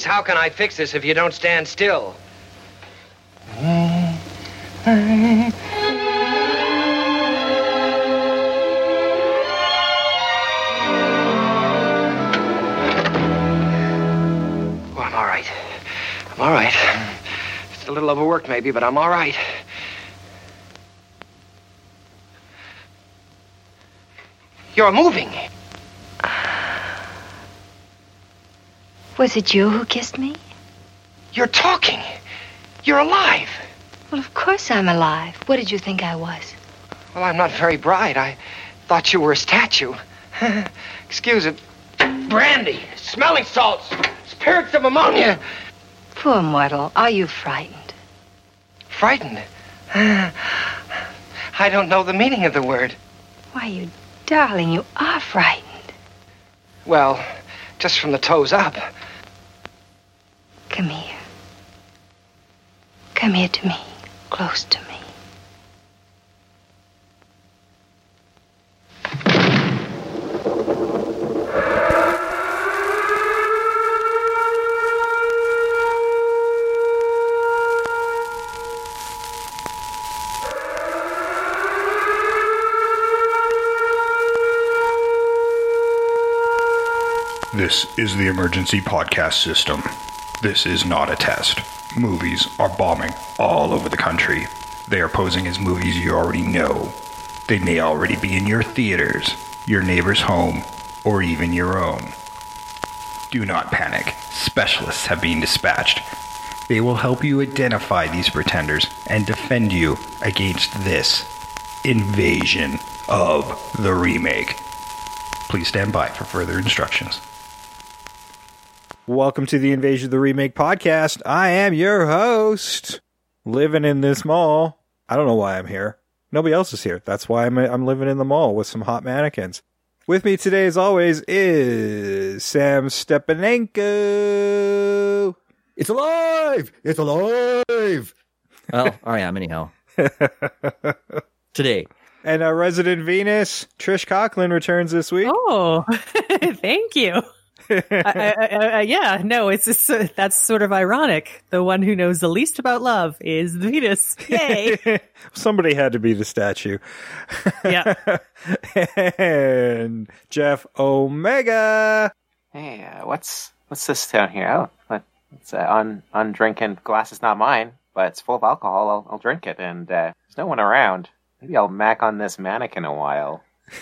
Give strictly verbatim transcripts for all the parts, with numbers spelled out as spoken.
Please, how can I fix this if you don't stand still? I'm all right. It's a little overworked, maybe, but I'm all right. You're moving. Was it you who kissed me? You're talking. You're alive. Well, of course I'm alive. What did you think I was? Well, I'm not very bright. I thought you were a statue. Excuse it. Brandy, smelling salts, spirits of ammonia. Poor mortal, are you frightened? Frightened? I don't know the meaning of the word. Why, you darling, you are frightened. Well, just from the toes up. Come here. Come here to me, close to me. This is the emergency podcast system. This is not a test. Movies are bombing all over the country. They are posing as movies you already know. They may already be in your theaters, your neighbor's home, or even your own. Do not panic. Specialists have been dispatched. They will help you identify these pretenders and defend you against this invasion of the remake. Please stand by for further instructions. Welcome to the Invasion of the Remake podcast. I am your host, living in this mall. I don't know why I'm here. Nobody else is here. That's why I'm I'm living in the mall with some hot mannequins. With me today, as always, is Sam Stepanenko. It's alive! It's alive! Well, I am anyhow. Today. And our resident Venus, Trish Coughlin, returns this week. Oh, thank you. I, I, I, yeah, no, it's just, uh, that's sort of ironic. The one who knows the least about love is Venus. Yay! Somebody had to be the statue. Yeah. And Jeff Omega. Hey, uh, what's what's this down here? Oh, what- it's uh, on on drinking. Glass is not mine, but it's full of alcohol. I'll, I'll drink it, and uh, there's no one around. Maybe I'll mac on this mannequin a while.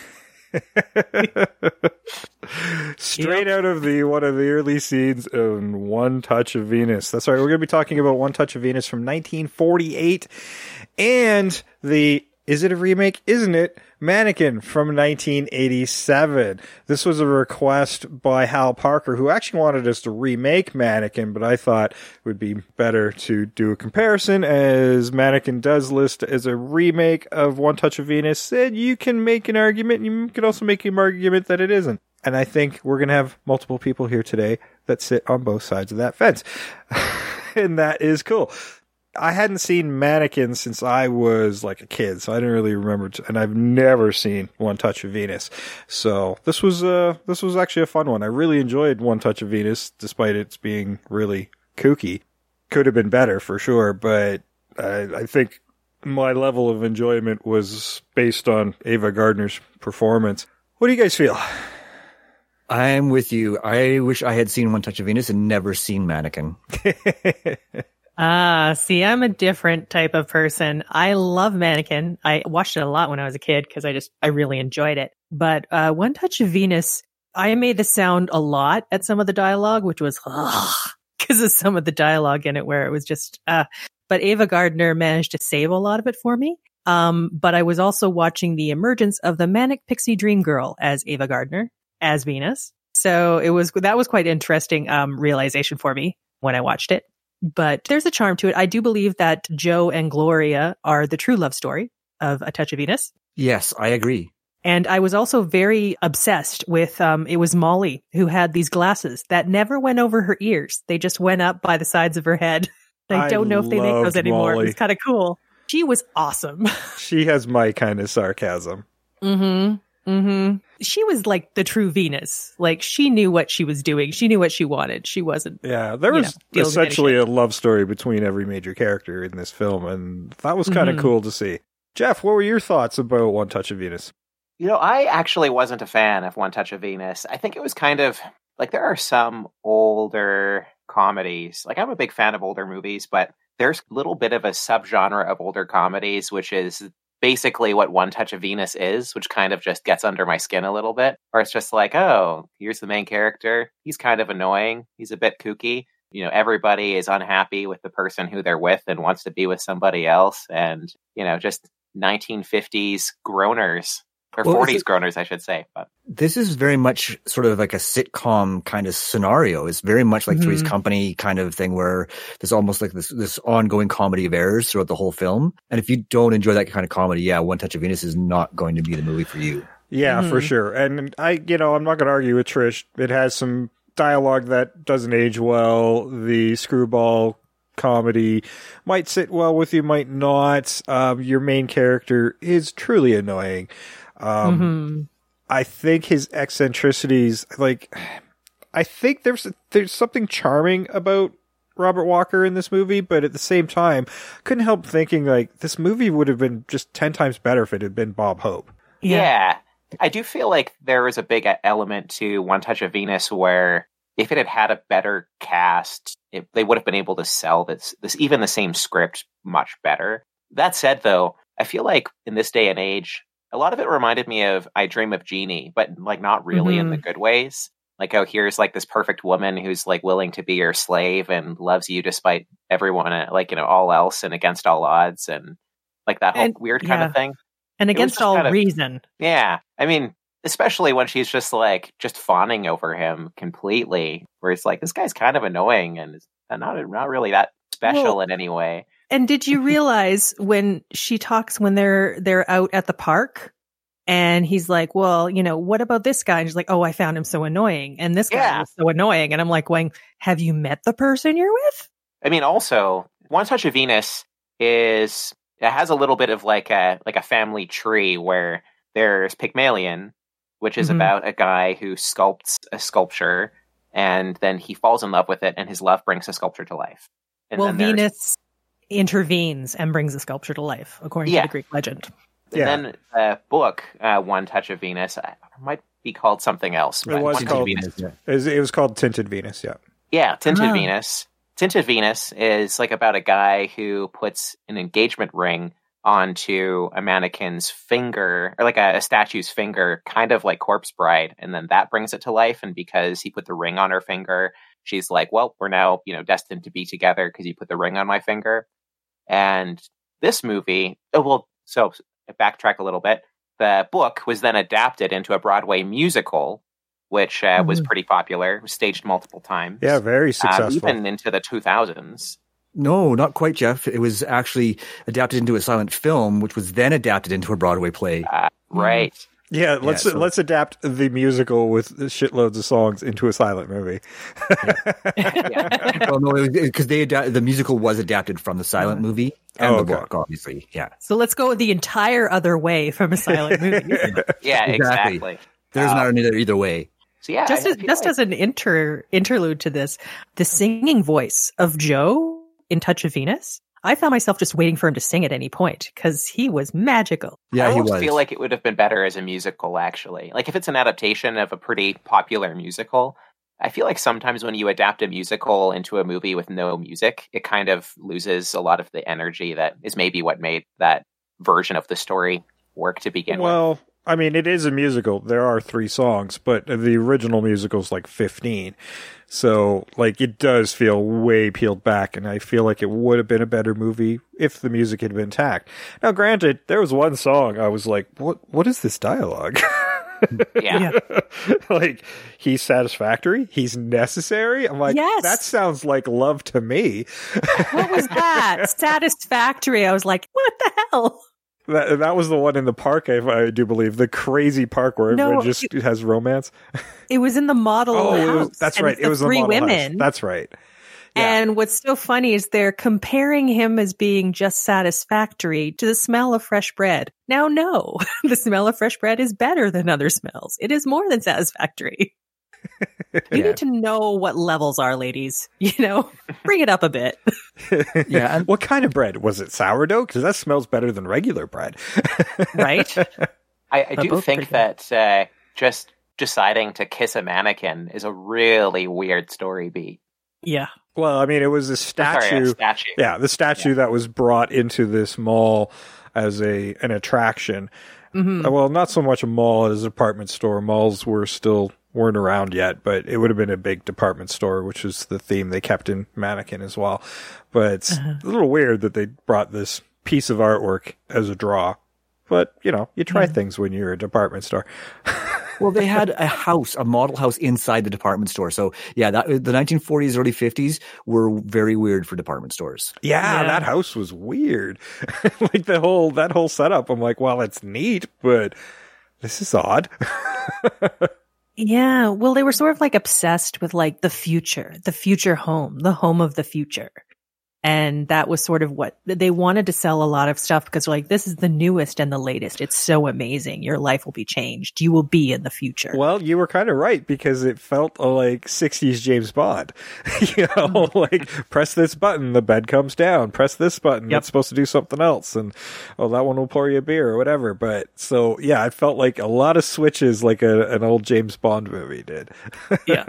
Straight out of the one of the early scenes in One Touch of Venus. That's right. We're going to be talking about One Touch of Venus from nineteen forty-eight and the, is it a remake? Isn't it? Mannequin from nineteen eighty-seven. This was a request by Hal Parker, who actually wanted us to remake Mannequin, but I thought it would be better to do a comparison, as Mannequin does list as a remake of One Touch of Venus. And you can make an argument, you can also make an argument that it isn't. And I think we're going to have multiple people here today that sit on both sides of that fence. And that is cool. I hadn't seen Mannequin since I was like a kid, so I didn't really remember, t- and I've never seen One Touch of Venus. So this was uh this was actually a fun one. I really enjoyed One Touch of Venus, despite its being really kooky. Could have been better for sure, but I, I think my level of enjoyment was based on Ava Gardner's performance. What do you guys feel? I'm with you. I wish I had seen One Touch of Venus and never seen Mannequin. Ah, see, I'm a different type of person. I love Mannequin. I watched it a lot when I was a kid because I just, I really enjoyed it. But uh, One Touch of Venus, I made the sound a lot at some of the dialogue, which was because of some of the dialogue in it where it was just, uh, but Ava Gardner managed to save a lot of it for me. Um, but I was also watching the emergence of the Manic Pixie Dream Girl as Ava Gardner, as Venus. So it was, that was quite interesting um, realization for me when I watched it. But there's a charm to it. I do believe that Joe and Gloria are the true love story of A Touch of Venus. Yes, I agree. And I was also very obsessed with, um, it was Molly who had these glasses that never went over her ears. They just went up by the sides of her head. I don't I know if they make those loved anymore. Molly. It was kind of cool. She was awesome. She has my kind of sarcasm. Mm-hmm. Mm-hmm. She was like the true Venus. Like she knew what she was doing. She knew what she wanted. She wasn't. Yeah, there was know, essentially a love story between every major character in this film, and that was kind of mm-hmm. cool to see. Jeff, what were your thoughts about One Touch of Venus? You know, I actually wasn't a fan of One Touch of Venus. I think it was kind of like there are some older comedies. Like I'm a big fan of older movies, but there's a little bit of a subgenre of older comedies, which is basically what One Touch of Venus is, which kind of just gets under my skin a little bit. Or it's just like, oh, here's the main character. He's kind of annoying. He's a bit kooky. You know, everybody is unhappy with the person who they're with and wants to be with somebody else. And, you know, just nineteen fifties groaners. Or Well, forties is it- groaners, I should say. But This is very much sort of like a sitcom kind of scenario. It's very much like Three's Mhm. Company kind of thing where there's almost like this, this ongoing comedy of errors throughout the whole film. And if you don't enjoy that kind of comedy, yeah, One Touch of Venus is not going to be the movie for you. Yeah, Mhm. for sure. And I, you know, I'm not going to argue with Trish. It has some dialogue that doesn't age well. The screwball comedy might sit well with you, might not. Um, your main character is truly annoying. Um, Mm-hmm. I think his eccentricities, like, I think there's there's something charming about Robert Walker in this movie, but at the same time, couldn't help thinking like this movie would have been just ten times better if it had been Bob Hope. Yeah. yeah, I do feel like there was a big element to One Touch of Venus where if it had had a better cast, it, they would have been able to sell this, this even the same script much better. That said, though, I feel like in this day and age, a lot of it reminded me of I Dream of Jeannie, but like not really in the good ways. Like, oh, here's like this perfect woman who's like willing to be your slave and loves you despite everyone, uh, like, you know, all else and against all odds and like that whole And- weird kind yeah. of thing. And It was against just all kind of- reason. Yeah. I mean, especially when she's just like just fawning over him completely, where it's like, this guy's kind of annoying and is not, not really that special Well, in any way. And did you realize when she talks when they're they're out at the park and he's like, well, you know, what about this guy? And she's like, oh, I found him so annoying. And this guy Yeah. was so annoying. And I'm like, going, have you met the person you're with? I mean, also, One Touch of Venus is it has a little bit of like a like a family tree where there's Pygmalion, which is Mhm. about a guy who sculpts a sculpture and then he falls in love with it and his love brings the sculpture to life. And well, then there's- Venus intervenes and brings the sculpture to life, according Yeah. to the Greek legend. And Yeah. then the book, uh, One Touch of Venus, uh, might be called something else. It but was One Touch of called- Venus. Yeah. It was, it was called Tinted Venus, yeah. Yeah, Tinted Oh. Venus. Tinted Venus is like about a guy who puts an engagement ring onto a mannequin's finger, or like a, a statue's finger, kind of like Corpse Bride, and then that brings it to life. And because he put the ring on her finger, she's like, well, we're now, you know, destined to be together because you put the ring on my finger. And this movie, oh, well, so backtrack a little bit. The book was then adapted into a Broadway musical, which uh, was Mhm. pretty popular. It was staged multiple times. Yeah, very Um, successful. even into the two thousands. No, not quite, Jeff. It was actually adapted into a silent film, which was then adapted into a Broadway play. Uh, right. yeah, let's so- let's adapt the musical with shitloads of songs into a silent movie. Yeah. Well, no, because they ada- the musical was adapted from the silent movie and Oh, the okay. book, obviously. Yeah, So let's go the entire other way from a silent movie. Yeah, Exactly. exactly. there's Uh, not another either way. So yeah, just I- I as, feel just like- as an inter interlude to this, the singing voice of Joe in Touch of Venus, I found myself just waiting for him to sing at any point because he was magical. Yeah, I he almost was. feel like it would have been better as a musical, actually. Like if it's an adaptation of a pretty popular musical, I feel like sometimes when you adapt a musical into a movie with no music, it kind of loses a lot of the energy that is maybe what made that version of the story work to begin with. Well, I mean, it is a musical. There are three songs, but the original musical's like fifteen. So, like, it does feel way peeled back, and I feel like it would have been a better movie if the music had been intact. Now, granted, there was one song I was like, what? What is this dialogue? Yeah. Like, he's satisfactory? He's necessary? I'm like, Yes. that sounds like love to me. What was that? Satisfactory. I was like, what the hell? That, that was the one in the park, I, I do believe. The crazy park where No, everyone just has romance. It was in the model Oh, it house. was, that's and right. it's It the was the three model house. women. That's right. And what's so funny is they're comparing him as being just satisfactory to the smell of fresh bread. Now, no, the smell of fresh bread is better than other smells. It is more than satisfactory. You Yeah. need to know what levels are, ladies. You know, bring it up a bit. Yeah, and What kind of bread? Was it sourdough? Because that smells better than regular bread. Right? I, I They're do both think pretty good. that uh, just deciding to kiss a mannequin is a really weird story beat. Yeah. Well, I mean, it was a Sorry, statue. a statue. Yeah, the statue that was brought into this mall as a an attraction. Mhm. Uh, Well, not so much a mall as a department store. Malls were still weren't around yet, but it would have been a big department store, which is the theme they kept in Mannequin as well. But it's Uh-huh. a little weird that they brought this piece of artwork as a draw. But, you know, you try Yeah. things when you're a department store. well, they had a house, a model house inside the department store. So yeah, that the nineteen forties, early fifties were very weird for department stores. Yeah, Yeah. that house was weird. Like the whole that whole setup. I'm like, well, it's neat, but this is odd. Yeah. Well, they were sort of like obsessed with like the future, the future home, the home of the future. And that was sort of what they wanted to sell a lot of stuff because like, this is the newest and the latest. It's so amazing. Your life will be changed. You will be in the future. Well, you were kind of right because it felt like sixties James Bond. You know, like press this button, the bed comes down. Press this button, Yep. it's supposed to do something else, and oh, that one will pour you a beer or whatever. But so yeah, it felt like a lot of switches, like a, an old James Bond movie did. Yeah.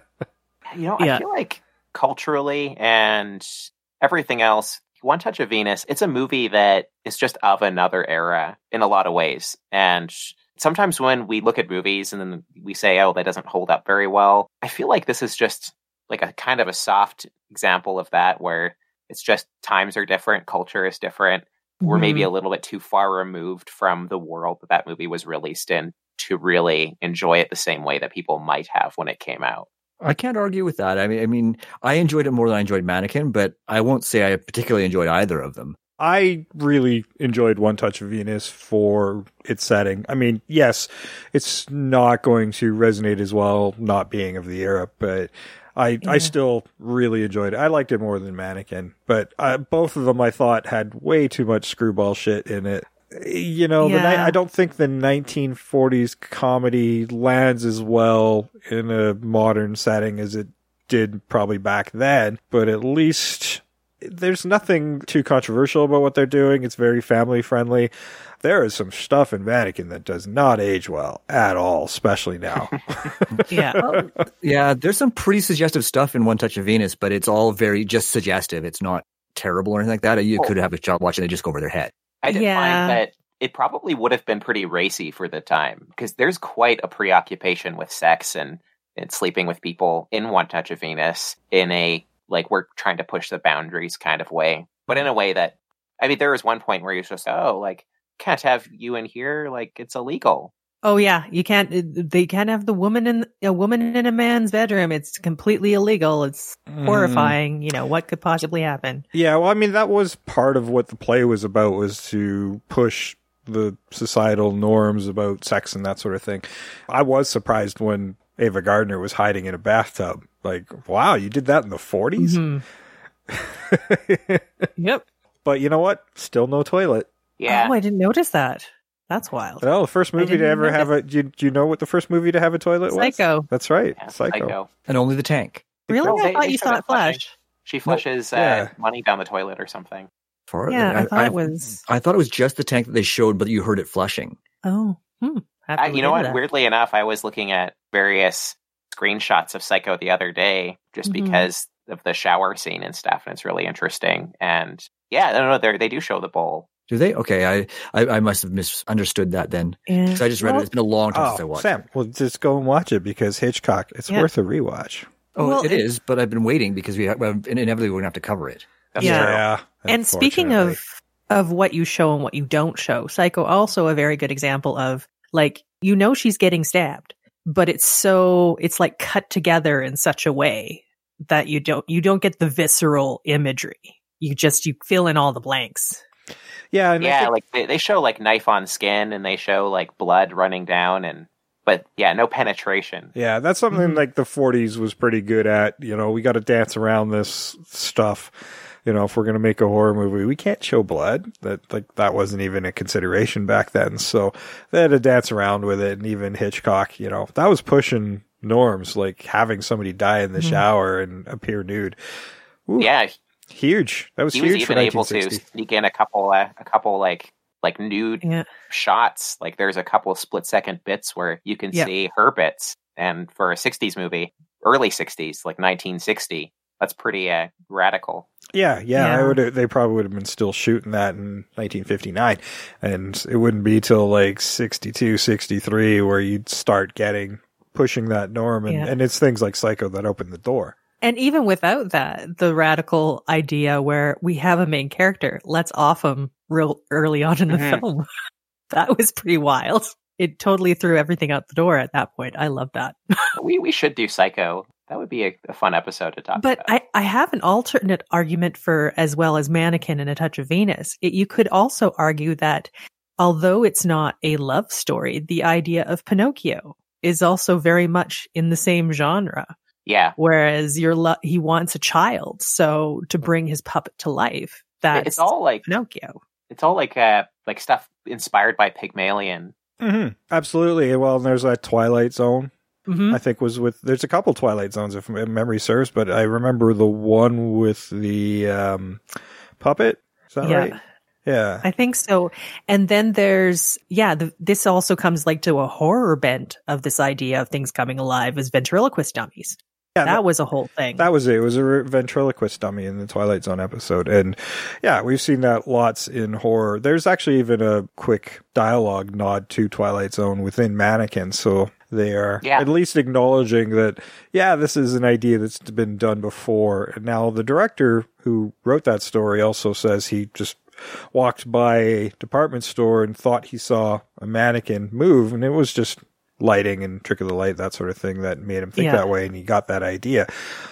You know, Yeah. I feel like culturally and everything else, One Touch of Venus, it's a movie that is just of another era in a lot of ways. And sometimes when we look at movies and then we say, oh, that doesn't hold up very well, I feel like this is just like a kind of a soft example of that, where it's just times are different, culture is different. We're maybe a little bit too far removed from the world that that movie was released in to really enjoy it the same way that people might have when it came out. I can't argue with that. I mean, I mean, I enjoyed it more than I enjoyed Mannequin, but I won't say I particularly enjoyed either of them. I really enjoyed One Touch of Venus for its setting. I mean, yes, it's not going to resonate as well not being of the era, but I I still really enjoyed it. I liked it more than Mannequin, but uh, both of them I thought had way too much screwball shit in it. You know, the ni- Yeah. I don't think the nineteen forties comedy lands as well in a modern setting as it did probably back then, but at least there's nothing too controversial about what they're doing. It's very family friendly. There is some stuff in Mannequin that does not age well at all, especially now. Yeah. Yeah, there's some pretty suggestive stuff in One Touch of Venus, but it's all very just suggestive. It's not terrible or anything like that. You Oh. could have a child watching it just go over their head. I did Yeah. find that it probably would have been pretty racy for the time, because there's quite a preoccupation with sex and, and sleeping with people in One Touch of Venus in a, like, we're trying to push the boundaries kind of way, but in a way that, I mean, there was one point where you're just, oh, like, can't have you in here, like, it's illegal. Oh yeah, you can't. They can't have the woman in a woman in a man's bedroom. It's completely illegal. It's horrifying. You know what could possibly happen? Yeah, well, I mean, that was part of what the play was about, was to push the societal norms about sex and that sort of thing. I was surprised when Ava Gardner was hiding in a bathtub. Like, wow, you did that in the forties? Mhm. Yep. But you know what? Still no toilet. Yeah. Oh, I didn't notice that. That's wild. Well, the first I movie to didn't ever have a... notice. Do you, do you know what the first movie to have a toilet was? Psycho. That's right. Yeah, Psycho. Psycho. And only the tank. Really? Well, I they- thought they you show saw that it flush. She flushes yeah. uh, money down the toilet or something. For Yeah, I thought I, it was. I thought it was just the tank that they showed, but you heard it flushing. Oh, hmm. Have to I, you look know into what? that. Weirdly enough, I was looking at various screenshots of Psycho the other day just Mhm. because of the shower scene and stuff, and it's really interesting. And yeah, no, no, they they do show the bowl. Do they? Okay, I I, I must have misunderstood that then. Yeah. Because I just read Well, it. It's been a long time since I Oh, watched Sam, it. well, just go and watch it because Hitchcock, it's Yeah. worth a rewatch. Oh, Well, it it- is, but I've been waiting because we have, well, inevitably we're going to have to cover it. That's Yeah. true. And speaking unfortunately. of of what you show and what you don't show, Psycho also a very good example of, like, you know she's getting stabbed, but it's so it's like cut together in such a way that you don't you don't get the visceral imagery. You just you fill in all the blanks. Yeah, and I Yeah, think- like they, they show like knife on skin, and they show like blood running down, and but yeah, no penetration. Yeah, that's something Mm-hmm. like the forties was pretty good at. You know, we got to dance around this stuff. You know, if we're going to make a horror movie, we can't show blood. That like that wasn't even a consideration back then. So they had to dance around with it. And even Hitchcock, you know, that was pushing norms, like having somebody die in the Mm-hmm. shower and appear nude. Ooh, Yeah, huge. That was he was huge for even able nineteen to sixty. sneak in a couple, uh, a couple like like nude Yeah. shots. Like there's a couple split second bits where you can Yeah. see her bits, and for a sixties movie, early sixties, like nineteen sixty, that's pretty uh, radical. Yeah, yeah, I Yeah. would. They probably would have been still shooting that in nineteen fifty-nine, and it wouldn't be till like sixty-two, sixty-three where you'd start getting pushing that norm, and, Yeah. and it's things like Psycho that opened the door. And even without that, the radical idea where we have a main character, let's off him real early on in the Mhm. film. That was pretty wild. It totally threw everything out the door at that point. I love that. We we should do Psycho. That would be a, a fun episode to talk But about. I, I have an alternate argument for as well as Mannequin and A Touch of Venus. It, you could also argue that although it's not a love story, the idea of Pinocchio is also very much in the same genre. Yeah, Whereas you're lo- he wants a child, so to bring his puppet to life, that's it's all like Pinocchio. it's all like uh like stuff inspired by Pygmalion. Mm-hmm. Absolutely. Well, and there's that Twilight Zone. Hmm I think was with. There's a couple Twilight Zones if memory serves, but I remember the one with the um, puppet. Is that Yeah. right? Yeah. I think so. And then there's, yeah, the, this also comes like to a horror bent of this idea of things coming alive as ventriloquist dummies. Yeah, that was a whole thing. That was it. It was a ventriloquist dummy in the Twilight Zone episode. And yeah, we've seen that lots in horror. There's actually even a quick dialogue nod to Twilight Zone within Mannequin. So they are Yeah. at least acknowledging that, yeah, this is an idea that's been done before. And now the director who wrote that story also says he just walked by a department store and thought he saw a mannequin move. And it was just lighting and trick of the light, that sort of thing that made him think Yeah. that way, and he got that idea.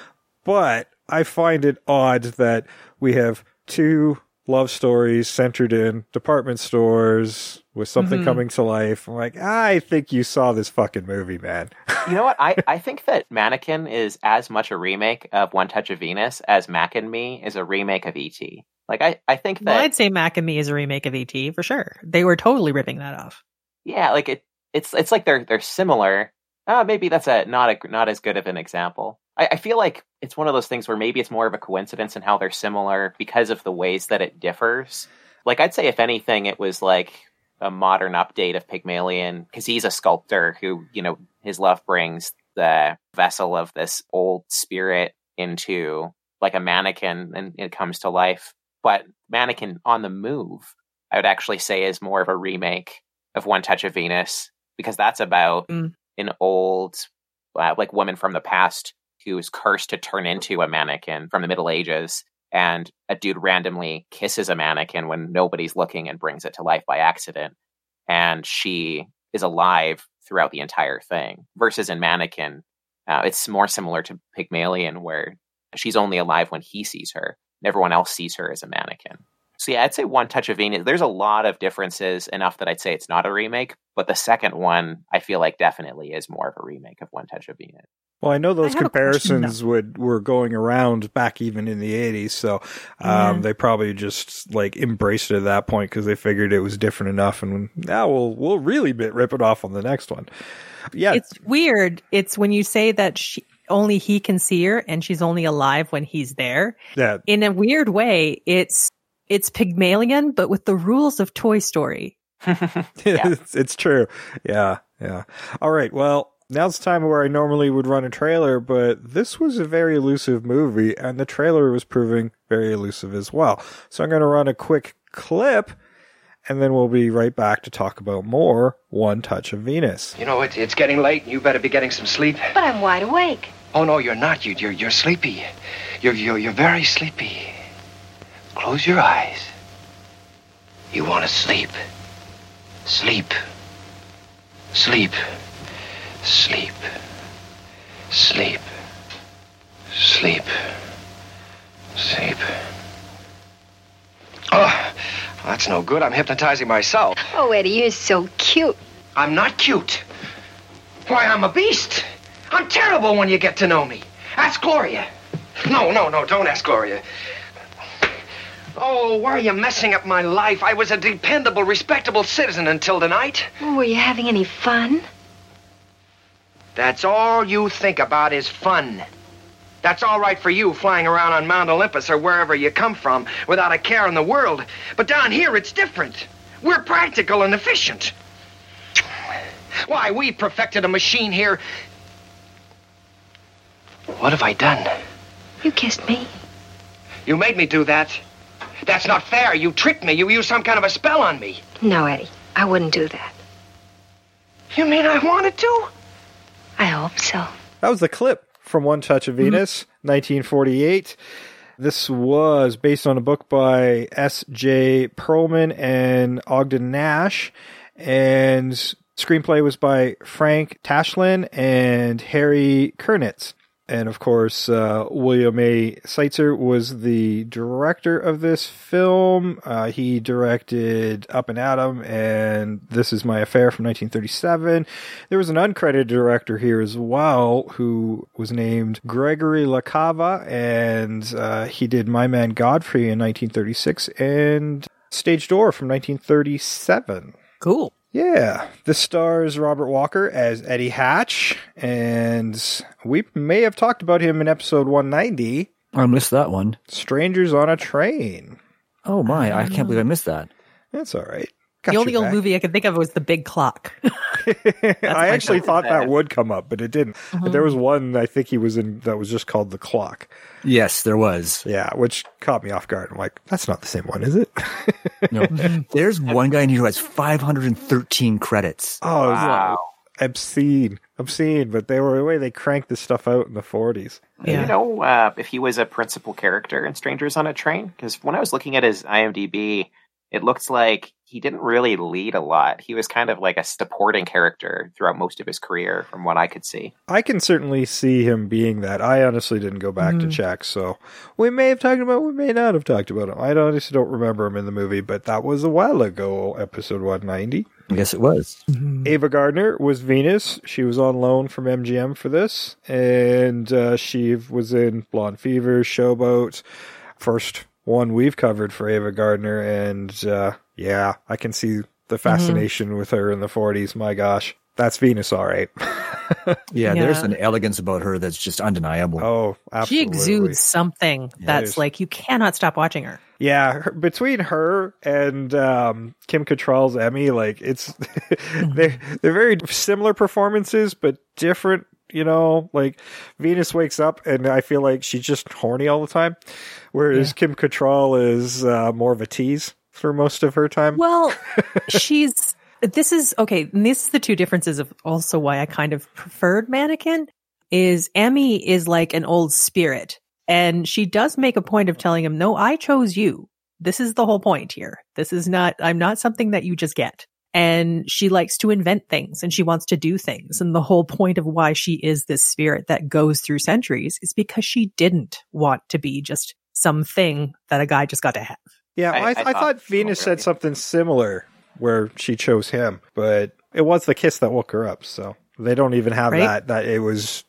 But I find it odd that we have two love stories centered in department stores with something Mhm. coming to life. I'm like, I think you saw this fucking movie, man. You know what? I, I think that Mannequin is as much a remake of One Touch of Venus as Mac and Me is a remake of E T. Like I, I think that well, I'd say Mac and Me is a remake of E T for sure. They were totally ripping that off. yeah, like it it's it's like they're they're similar. Uh, maybe that's a not a not as good of an example. I, I feel like it's one of those things where maybe it's more of a coincidence in how they're similar because of the ways that it differs. Like I'd say if anything, it was like a modern update of Pygmalion because he's a sculptor who, you know, his love brings the vessel of this old spirit into like a mannequin and it comes to life. But Mannequin on the Move, I would actually say is more of a remake of One Touch of Venus because that's about Mm. an old uh, like woman from the past who is cursed to turn into a mannequin from the Middle Ages, and a dude randomly kisses a mannequin when nobody's looking and brings it to life by accident, and she is alive throughout the entire thing. Versus in Mannequin, uh, it's more similar to Pygmalion where she's only alive when he sees her and everyone else sees her as a mannequin. So yeah, I'd say One Touch of Venus. There's a lot of differences, enough that I'd say it's not a remake. But the second one, I feel like definitely is more of a remake of One Touch of Venus. Well, I know those I have a question, comparisons would were going around back even in the eighties, so um, Yeah. they probably just like embraced it at that point because they figured it was different enough, and now we'll we'll really bit rip it off on the next one. Yeah, It's weird. It's when you say that she, only he can see her and she's only alive when he's there. yeah, In a weird way, it's it's Pygmalion, but with the rules of Toy Story. it's, it's true. Yeah, yeah. All right. Well, now's the time where I normally would run a trailer, but this was a very elusive movie, and the trailer was proving very elusive as well. So I'm going to run a quick clip, and then we'll be right back to talk about more One Touch of Venus. You know, it, it's getting late, and you better be getting some sleep. But I'm wide awake. Oh, no, you're not. You, you're, you're sleepy. You're, you're, you're very sleepy. Close your eyes. You want to sleep. Sleep. Sleep. Sleep. Sleep. Sleep. Sleep. Oh, that's no good. I'm hypnotizing myself. Oh, Eddie, you're so cute. I'm not cute. Why, I'm a beast. I'm terrible when you get to know me. Ask Gloria. No, no, no, don't ask Gloria. Oh, why are you messing up my life? I was a dependable, respectable citizen until tonight. Oh, were you having any fun? That's all you think about is fun. That's all right for you flying around on Mount Olympus or wherever you come from without a care in the world. But down here, it's different. We're practical and efficient. Why, we perfected a machine here. What have I done? You kissed me. You made me do that. That's not fair. You tricked me. You used some kind of a spell on me. No, Eddie, I wouldn't do that. You mean I wanted to? I hope so. That was the clip from One Touch of Venus, mm-hmm. nineteen forty-eight. This was based on a book by S J Perlman and Ogden Nash, and screenplay was by Frank Tashlin and Harry Kernitz. And of course, uh, William A. Seitzer was the director of this film. Uh, he directed Up and Atom and This Is My Affair from nineteen thirty-seven. There was an uncredited director here as well who was named Gregory LaCava, and uh, he did My Man Godfrey in nineteen thirty-six and Stage Door from nineteen thirty-seven. Cool. Yeah, this stars Robert Walker as Eddie Hatch, and we may have talked about him in episode one ninety. I missed that one. Strangers on a Train. Oh my, I can't believe I missed that. That's all right. Got the only your old back. movie I could think of was The Big Clock. I actually thought that would come up, but it didn't. Mm-hmm. But there was one I think he was in that was just called The Clock. Yes, there was. Yeah, which caught me off guard. I'm like, that's not the same one, is it? No. There's one guy in here who has five hundred thirteen credits. Oh, Wow. obscene. Obscene, but they were the way they cranked this stuff out in the forties. Yeah. You know uh, if he was a principal character in Strangers on a Train? Because when I was looking at his IMDb, it looks like he didn't really lead a lot. He was kind of like a supporting character throughout most of his career, from what I could see. I can certainly see him being that. I honestly didn't go back Mm-hmm. to check, so we may have talked about, we may not have talked about him. I honestly don't remember him in the movie, but that was a while ago, episode one ninety. Yes, it was. Ava Gardner was Venus. She was on loan from M G M for this, and uh, she was in Blonde Fever, Showboat, first one we've covered for Ava Gardner, and uh, yeah, I can see the fascination mm-hmm. with her in the forties. My gosh, that's Venus, all right. yeah, Yeah. there's an elegance about her that's just undeniable. Oh, absolutely. She exudes something Yeah, that's there's- like you cannot stop watching her. Yeah, her, between her and um, Kim Cattrall's Emmy, like it's they're they're very similar performances, but different. You know, like Venus wakes up and I feel like she's just horny all the time, whereas Yeah. Kim Cattrall is uh, more of a tease for most of her time. Well, she's this is okay. And this is the two differences of also why I kind of preferred Mannequin is Emmy is like an old spirit. And she does make a point of telling him, no, I chose you. This is the whole point here. This is not, I'm not something that you just get. And she likes to invent things and she wants to do things. And the whole point of why she is this spirit that goes through centuries is because she didn't want to be just something that a guy just got to have. Yeah, I- I, I, I thought, thought Venus so, said really. something similar where she chose him, but it was the kiss that woke her up. So they don't even have Right? that. That it was,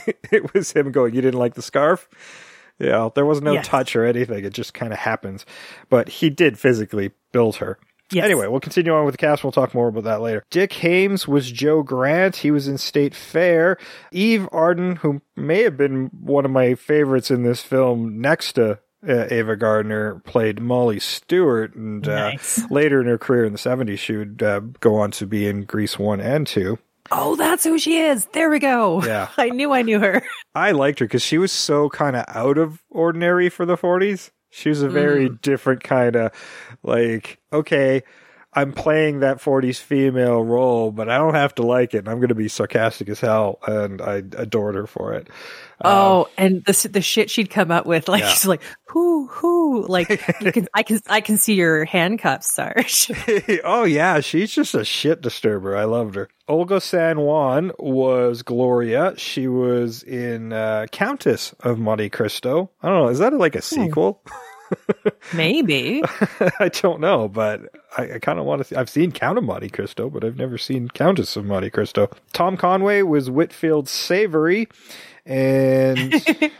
it was him going, "You didn't like the scarf." Yeah, there was no Yes. touch or anything. It just kind of happens. But he did physically build her. Yes. Anyway, we'll continue on with the cast. We'll talk more about that later. Dick Haymes was Joe Grant. He was in State Fair. Eve Arden, who may have been one of my favorites in this film next to uh, Ava Gardner, played Molly Stewart. And uh, Nice. later in her career in the seventies, she would uh, go on to be in Grease one and two. Oh, that's who she is. There we go. Yeah. I knew I knew her. I liked her because she was so kind of out of ordinary for the forties. She was a very different kind of like, okay, I'm playing that forties female role, but I don't have to like it. And I'm going to be sarcastic as hell. And I adored her for it. Oh, and the the shit she'd come up with, like Yeah. she's like, whoo, whoo, like you can, I can, I can see your handcuffs, Sarge. Oh, yeah. She's just a shit disturber. I loved her. Olga San Juan was Gloria. She was in uh, Countess of Monte Cristo. I don't know. Is that like a sequel? Maybe. I don't know, but I, I kind of want to see. I've seen Count of Monte Cristo, but I've never seen Countess of Monte Cristo. Tom Conway was Whitfield Savory, and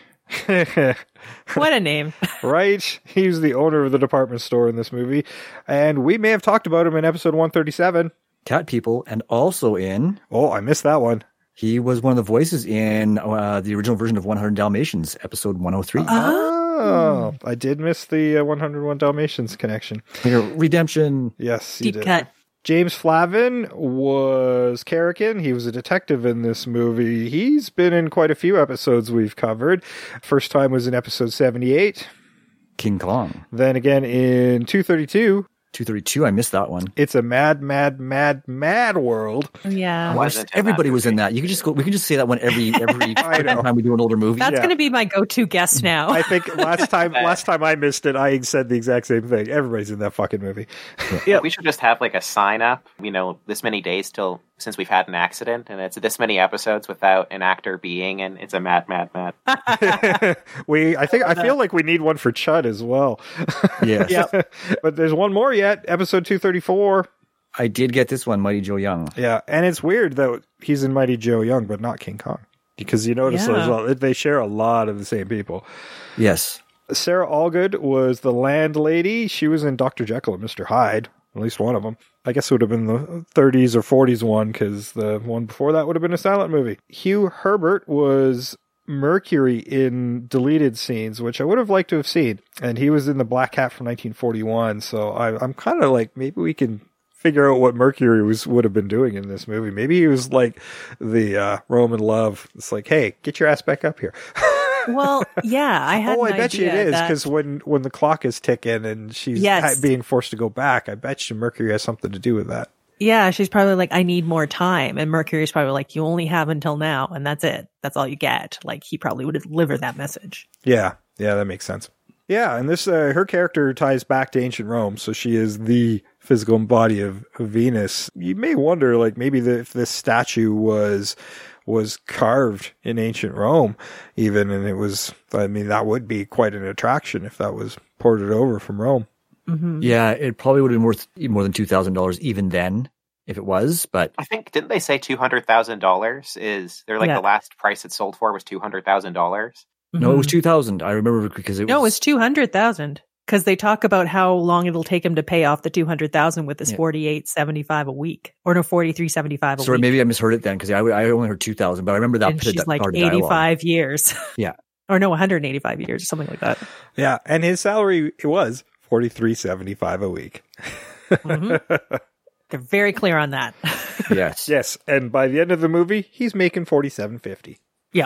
What a name. right, he's the owner of the department store in this movie, and we may have talked about him in episode one thirty-seven. Cat People, and also in, Oh, I missed that one. he was one of the voices in uh, the original version of one hundred Dalmatians, episode one oh three. Oh, I did miss the uh, one oh one Dalmatians connection. Redemption. Yes, you Deep did. cut. James Flavin was Karrakin. He was a detective in this movie. He's been in quite a few episodes we've covered. First time was in episode seventy-eight. King Kong. Then again in two thirty-two. two thirty-two, I missed that one. It's a mad, mad, mad, mad world. Yeah. Wasn't in Everybody that was in movie. that. You could just go. We can just say that one every every I know. time we do an older movie. That's Yeah. going to be my go-to guest now. I think last time last time I missed it, I said the exact same thing. Everybody's in that fucking movie. We should just have like a sign up, you know, this many days till since we've had an accident, and it's this many episodes without an actor being in. It's a mad, mad, mad. we, I think, I feel like we need one for Chud as well. Yes. But there's one more yet. Episode two thirty-four. I did get this one, Mighty Joe Young. Yeah, and it's weird that he's in Mighty Joe Young, but not King Kong, because you notice Yeah. as well they share a lot of the same people. Yes. Sarah Allgood was the landlady. She was in Doctor Jekyll and Mister Hyde, at least one of them. I guess it would have been the thirties or forties one, because the one before that would have been a silent movie. Hugh Herbert was Mercury in deleted scenes, which I would have liked to have seen. And he was in The Black Cat from nineteen forty-one. So I, I'm kind of like, maybe we can figure out what Mercury was would have been doing in this movie. Maybe he was like the uh, Roman love. It's like, hey, get your ass back up here. Well, yeah, I had Oh, an I bet you it idea is, that- because when, when the clock is ticking and she's Yes. ha- being forced to go back, I bet you Mercury has something to do with that. Yeah, she's probably like, I need more time. And Mercury's probably like, you only have until now, and that's it. That's all you get. Like, he probably would deliver that message. Yeah, yeah, that makes sense. Yeah, and this uh, her character ties back to ancient Rome, so she is the physical body of, of Venus. You may wonder, like, maybe the, if this statue was was carved in ancient Rome, even, and it was, I mean, that would be quite an attraction if that was ported over from Rome. Mm-hmm. Yeah, it probably would have been worth more than two thousand dollars even then, if it was. But I think didn't they say two hundred thousand dollars is they're like Yeah. the last price it sold for was two hundred thousand dollars. no, it was two thousand. I remember because it was. No, it's two hundred thousand. Because they talk about how long it'll take him to pay off the two hundred thousand with this Yeah. forty-eight seventy-five a week, or no, forty-three seventy-five a Sorry, week. maybe I misheard it then because I, I only heard two thousand, but I remember that. And that she's like part of dialogue. eighty-five years. Yeah. Or no, one hundred eighty-five years or something like that. Yeah, and his salary, it was forty-three seventy-five a week. Mhm. They're very clear on that. Yes. Yes, and by the end of the movie, he's making forty-seven fifty. Yeah.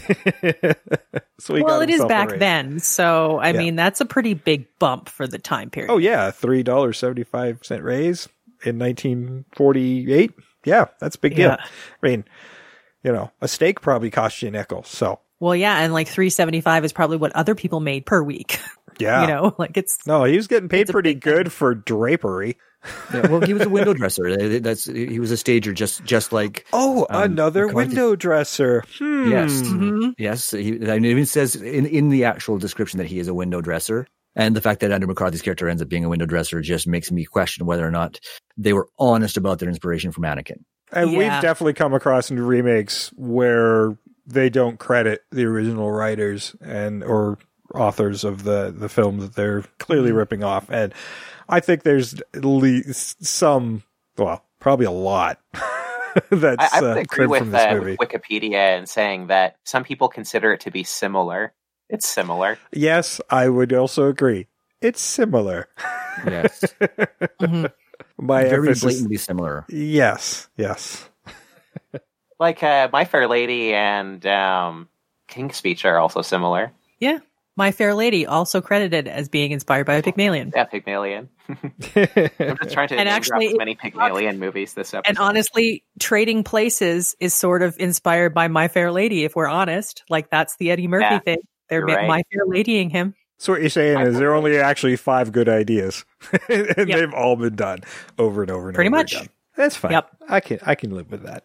So he Well, got it is himself a back raise. then. So, I Yeah. mean, that's a pretty big bump for the time period. Oh yeah, three dollars seventy-five cent raise in nineteen forty-eight. Yeah, that's a big deal. Yeah. I mean, you know, a steak probably cost you a nickel. So Well, yeah. And like three seventy-five is probably what other people made per week. yeah, You know, like it's, no, he was getting paid It's a pretty big thing. good for drapery. Yeah, well, he was a window dresser. That's he was a stager, just just like. Oh, Um, another McCarthy- window dresser. Hmm. Yes. Mhm. Yes, he, and it even says in, in the actual description that he is a window dresser. And the fact that Andrew McCarthy's character ends up being a window dresser just makes me question whether or not they were honest about their inspiration for Mannequin. And Yeah. we've definitely come across in remakes where they don't credit the original writers and or authors of the, the film that they're clearly Mm-hmm. ripping off. And I think there's at least some, well, probably a lot that's I, I would uh, agree cribbed with, from this uh, movie. with Wikipedia and saying that some people consider it to be similar. It's similar. Yes, I would also agree. It's similar. Yes. Mhm. My Very emphasis. blatantly similar. Yes, yes. Like uh, My Fair Lady and um, King's Speech are also similar. yeah. My Fair Lady also credited as being inspired by a Pygmalion. Yeah, Pygmalion. I'm just trying to And name actually, drop as many Pygmalion movies this episode. And honestly, Trading Places is sort of inspired by My Fair Lady, if we're honest. Like, that's the Eddie Murphy Yeah, thing. They're you're ma- right. My Fair Ladying him. So what you're saying is there are only actually five good ideas, and Yep. they've all been done over and over and Pretty over much. again. That's fine. Yep. I can I can live with that.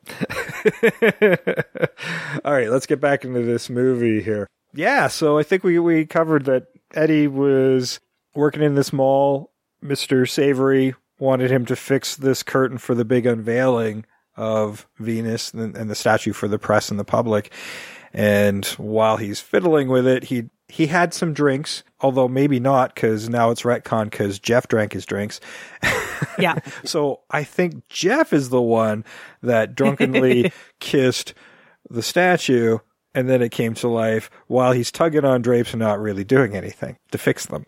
All right, let's get back into this movie here. Yeah, so I think we we covered that Eddie was working in this mall, Mister Savory wanted him to fix this curtain for the big unveiling of Venus and, and the statue for the press and the public. And while he's fiddling with it, he he had some drinks, although maybe not, because now it's retcon because Jeff drank his drinks. Yeah. So I think Jeff is the one that drunkenly kissed the statue, and then it came to life while he's tugging on drapes and not really doing anything to fix them.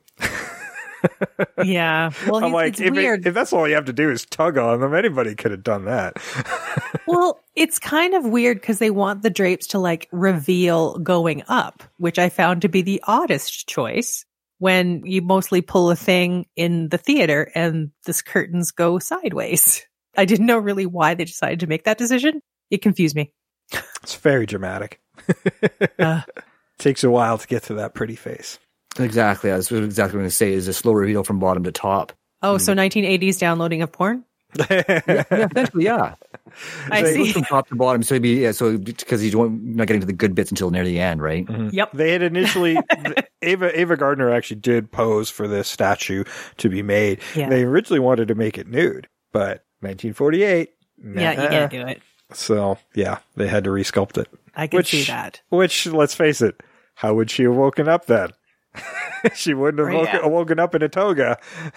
Yeah. Well, I'm he's, like, it's if, weird. it, if that's all you have to do is tug on them, anybody could have done that. Well, it's kind of weird because they want the drapes to like reveal going up, which I found to be the oddest choice when you mostly pull a thing in the theater and the curtains go sideways. I didn't know really why they decided to make that decision. It confused me. It's very dramatic. uh, Takes a while to get to that pretty face. Exactly. That's what exactly what I'm going to say is a slow reveal from bottom to top. oh, so nineteen eighties downloading of porn? yeah, yeah, essentially, yeah. I So it see. goes from top to bottom. So it'd be, yeah, so because you don't not getting to the good bits until near the end, right? Mm-hmm. Yep. They had initially, Ava Ava Gardner actually did pose for this statue to be made. Yeah. They originally wanted to make it nude, but nineteen forty-eight. Yeah, you nah. can't do it. So yeah, they had to resculpt it. I can Which, see that. which, let's face it, how would she have woken up then? She wouldn't have Right. woken, Yeah. woken up in a toga.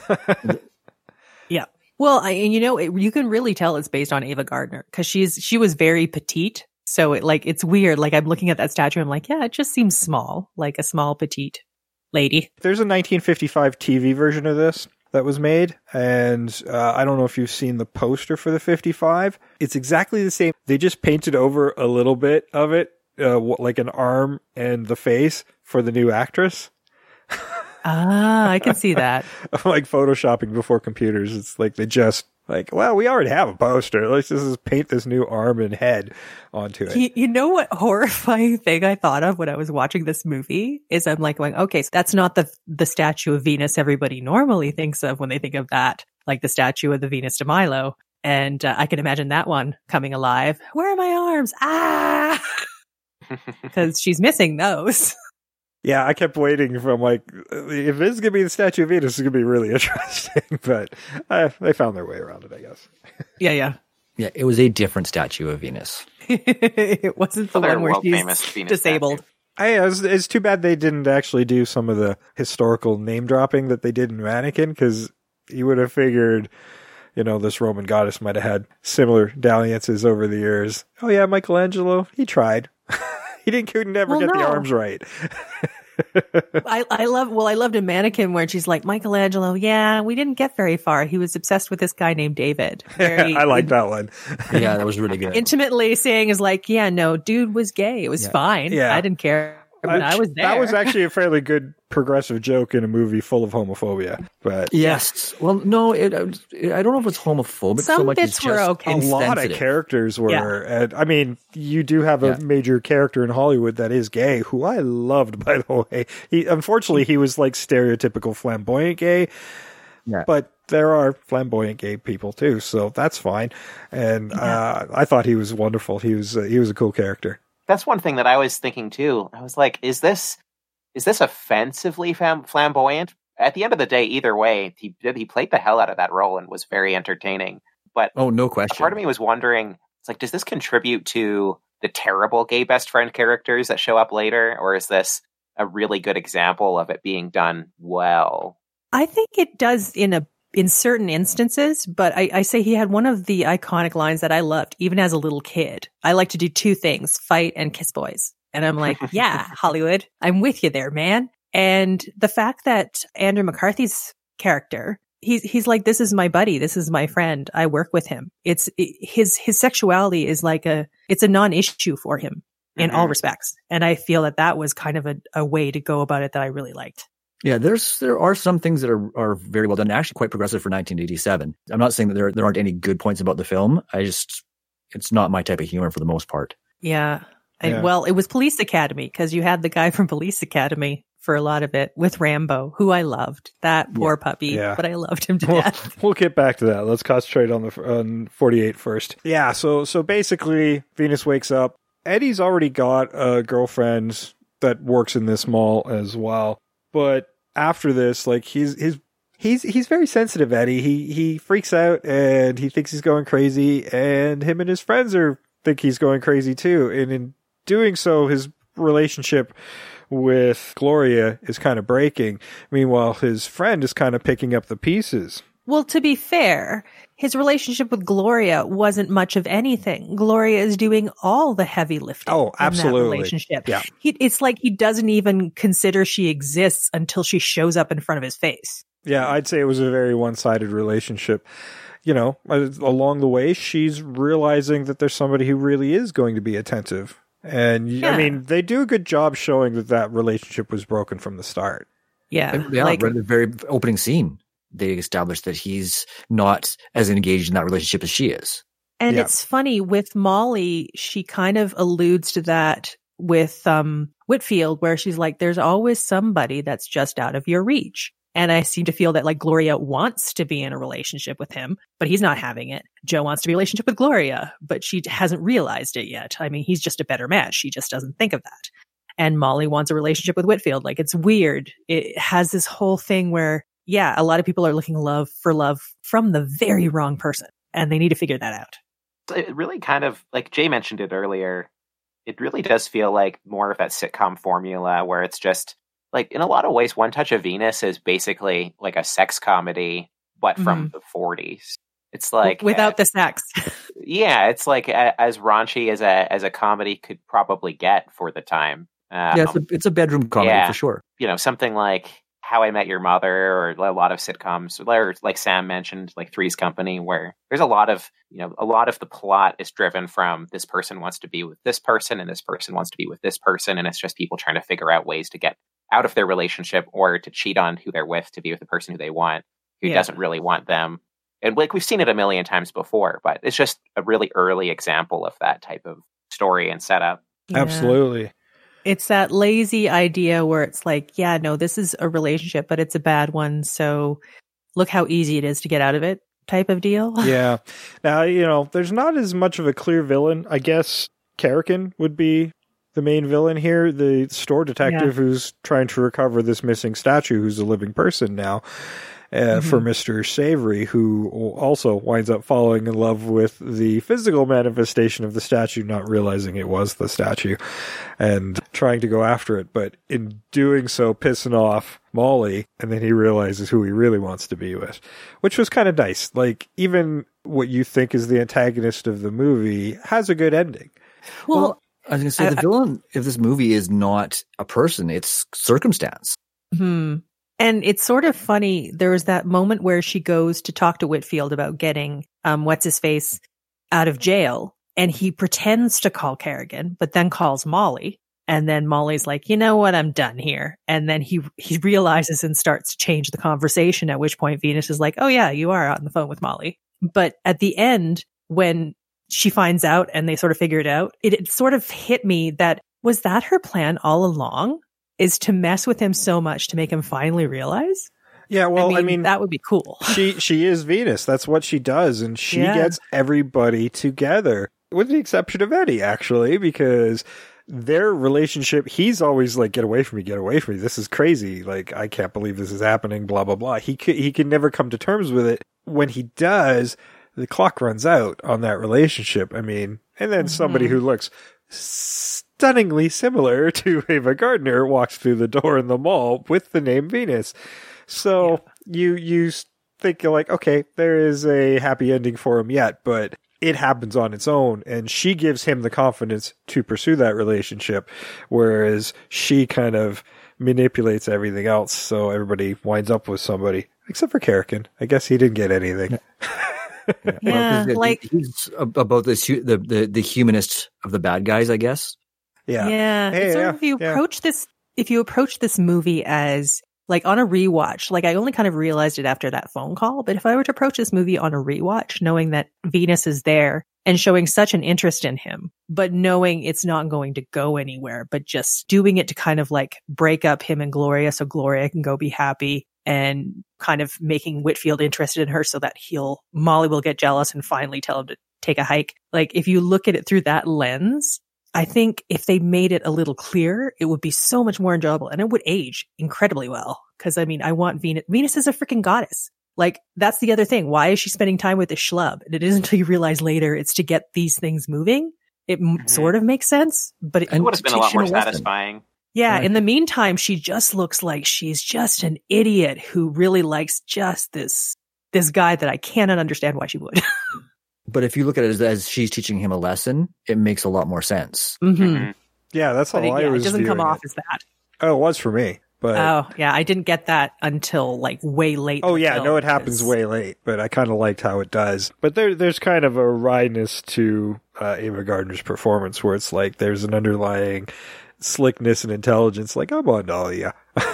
Yeah. Well, I, and you know, it, you can really tell it's based on Ava Gardner because she's she was very petite. So it like it's weird. Like I'm looking at that statue, I'm like, yeah, it just seems small, like a small petite lady. There's a nineteen fifty-five T V version of this that was made, and uh, I don't know if you've seen the poster for the fifty-five. It's exactly the same. They just painted over a little bit of it, uh, like an arm and the face for the new actress. Ah, I can see that. Like photoshopping before computers. It's like they just like, well, we already have a poster. Let's just paint this new arm and head onto it. You, you know what horrifying thing I thought of when I was watching this movie is I'm like going, okay, so that's not the the statue of Venus everybody normally thinks of when they think of that, like the statue of the Venus de Milo. And uh, I can imagine that one coming alive. Where are my arms? Ah, because she's missing those. Yeah, I kept waiting from like, if this is going to be the Statue of Venus, it's going to be really interesting. But uh, they found their way around it, I guess. Yeah, yeah. Yeah, it was a different statue of Venus. It wasn't the Other one where world-famous she's Venus disabled. statue. I, it's, it's too bad they didn't actually do some of the historical name dropping that they did in Mannequin, because you would have figured, you know, this Roman goddess might have had similar dalliances over the years. Oh yeah, Michelangelo, he tried. He didn't could never Well, get the no. arms right. I, I love, well, I loved a Mannequin where she's like, Michelangelo, yeah, we didn't get very far. He was obsessed with this guy named David. Very I like that one. Yeah, that was really good. intimately saying is like, yeah, no, dude was gay. It was Yeah. fine. Yeah. I didn't care. But I, was there. That was actually a fairly good progressive joke in a movie full of homophobia. But Yes. Well, no, it, it, I don't know if it's homophobic so Some much bits as were just okay. a lot of insensitive. characters were, Yeah. and I mean, you do have a Yeah. major character in Hollywood that is gay, who I loved, by the way. He, unfortunately, he was like stereotypical flamboyant gay, Yeah. but there are flamboyant gay people too, so that's fine. And uh, I thought he was wonderful. He was uh, he was a cool character. That's one thing that I was thinking too. I was like, is this is this offensively fam- flamboyant? At the end of the day, either way, he did he played the hell out of that role and was very entertaining. But Oh, no a question. part of me was wondering, it's like, does this contribute to the terrible gay best friend characters that show up later, or is this a really good example of it being done well? I think it does in a in certain instances, but I, I say he had one of the iconic lines that I loved, even as a little kid. I like to do two things, fight and kiss boys. And I'm like, yeah, Hollywood, I'm with you there, man. And the fact that Andrew McCarthy's character, he's he's like, this is my buddy, this is my friend, I work with him. It's it, his his sexuality is like a it's a non-issue for him in all Mhm. respects. And I feel that that was kind of a, a way to go about it that I really liked. Yeah, there's there are some things that are, are very well done, actually quite progressive for nineteen eighty-seven. I'm not saying that there there aren't any good points about the film. I just it's not my type of humor for the most part. Yeah. And, Yeah. well, it was Police Academy because you had the guy from Police Academy for a lot of it with Rambo, who I loved. That poor puppy, Yeah. but I loved him to We'll, death. we'll get back to that. Let's concentrate on the on forty-eight first. Yeah, so so basically, Venus wakes up. Eddie's already got a girlfriend that works in this mall as well, but after this, like he's his he's he's very sensitive, Eddie. He he freaks out and he thinks he's going crazy, and him and his friends are think he's going crazy too. And in doing so, his relationship with Gloria is kind of breaking. Meanwhile, his friend is kind of picking up the pieces. Well, to be fair, his relationship with Gloria wasn't much of anything. Gloria is doing all the heavy lifting. Oh, absolutely. In that relationship. Yeah. He, it's like he doesn't even consider she exists until she shows up in front of his face. Yeah, I'd say it was a very one-sided relationship. You know, along the way, she's realizing that there's somebody who really is going to be attentive. And, yeah. I mean, they do a good job showing that that relationship was broken from the start. Yeah. And, yeah, like, right at the very opening scene, they established that he's not as engaged in that relationship as she is. And yeah. it's funny, with Molly, she kind of alludes to that with um, Whitfield, where she's like, there's always somebody that's just out of your reach. And I seem to feel that like Gloria wants to be in a relationship with him, but he's not having it. Joe wants to be in a relationship with Gloria, but she hasn't realized it yet. I mean, he's just a better match. She just doesn't think of that. And Molly wants a relationship with Whitfield. Like, it's weird. It has this whole thing where, yeah, a lot of people are looking love for love from the very wrong person, and they need to figure that out. It really kind of, like Jay mentioned it earlier, it really does feel like more of that sitcom formula where it's just, like, in a lot of ways, One Touch of Venus is basically like a sex comedy, but from mm-hmm. the forties. It's like without uh, the sex. Yeah, it's like uh, as raunchy as a as a comedy could probably get for the time. Um, yeah, it's a, it's a bedroom comedy yeah, for sure. You know, something like How I Met Your Mother, or a lot of sitcoms, or like Sam mentioned, like Three's Company, where there's a lot of, you know, a lot of the plot is driven from this person wants to be with this person, and this person wants to be with this person, and it's just people trying to figure out ways to get out of their relationship or to cheat on who they're with to be with the person who they want, who yeah. doesn't really want them. And like we've seen it a million times before, but it's just a really early example of that type of story and setup. Yeah. Absolutely. It's that lazy idea where it's like, yeah, no, this is a relationship, but it's a bad one. So look how easy it is to get out of it type of deal. Yeah. Now, you know, there's not as much of a clear villain. I guess Karrakin would be the main villain here, the store detective yeah. who's trying to recover this missing statue, who's a living person now, uh, mm-hmm. for Mister Savory, who also winds up falling in love with the physical manifestation of the statue, not realizing it was the statue, and trying to go after it, but in doing so, pissing off Molly, and then he realizes who he really wants to be with, which was kind of nice. Like, even what you think is the antagonist of the movie has a good ending. Well, well I was going to say, I, the villain of this movie is not a person, it's circumstance. Hmm. And it's sort of funny. There was that moment where she goes to talk to Whitfield about getting um, What's-His-Face out of jail, and he pretends to call Kerrigan, but then calls Molly. And then Molly's like, you know what, I'm done here. And then he he realizes and starts to change the conversation, at which point Venus is like, oh yeah, you are on the phone with Molly. But at the end, when she finds out and they sort of figure it out, it, it sort of hit me that, was that her plan all along? Is to mess with him so much to make him finally realize? Yeah, well, I mean, I mean that would be cool. she she is Venus. That's what she does, and she yeah. gets everybody together, with the exception of Eddie, actually, because their relationship, he's always like, get away from me, get away from me. This is crazy. Like, I can't believe this is happening, blah, blah, blah. He, he can never come to terms with it. When he does, the clock runs out on that relationship. I mean, and then mm-hmm. somebody who looks stunningly similar to Ava Gardner walks through the door in the mall with the name Venus. So yeah. you you think you're like, okay, there is a happy ending for him yet, but it happens on its own, and she gives him the confidence to pursue that relationship, whereas she kind of manipulates everything else, so everybody winds up with somebody, except for Karrakin. I guess he didn't get anything. Yeah, yeah well, like he's about this, the, the the humanist of the bad guys, I guess. Yeah, yeah. Hey, sort yeah, of if you yeah. approach this, if you approach this movie as like on a rewatch, like I only kind of realized it after that phone call, but if I were to approach this movie on a rewatch, knowing that Venus is there and showing such an interest in him, but knowing it's not going to go anywhere, but just doing it to kind of like break up him and Gloria so Gloria can go be happy, and kind of making Whitfield interested in her so that he'll, Molly will get jealous and finally tell him to take a hike. Like, if you look at it through that lens, I think if they made it a little clearer, it would be so much more enjoyable and it would age incredibly well. Cause I mean, I want Venus. Venus is a freaking goddess. Like, that's the other thing. Why is she spending time with this schlub? And it isn't until you realize later it's to get these things moving. It m- Mhm. sort of makes sense, but it, It would have been a lot teach more you a lesson. satisfying. Yeah. Right. In the meantime, she just looks like she's just an idiot who really likes just this, this guy that I cannot understand why she would. But if you look at it as, as she's teaching him a lesson, it makes a lot more sense. mm-hmm. Mhm. Yeah, that's how But it, I yeah, was it doesn't come viewing off it. as that. Oh, it was for me. But Oh, yeah. I didn't get that until like way late. in oh the yeah, film, no, it happens 'cause- way late, but I kind of liked how it does. But there, there's kind of a wryness to uh, Ava Gardner's performance where it's like there's an underlying slickness and intelligence. Like, I'm on Dahlia.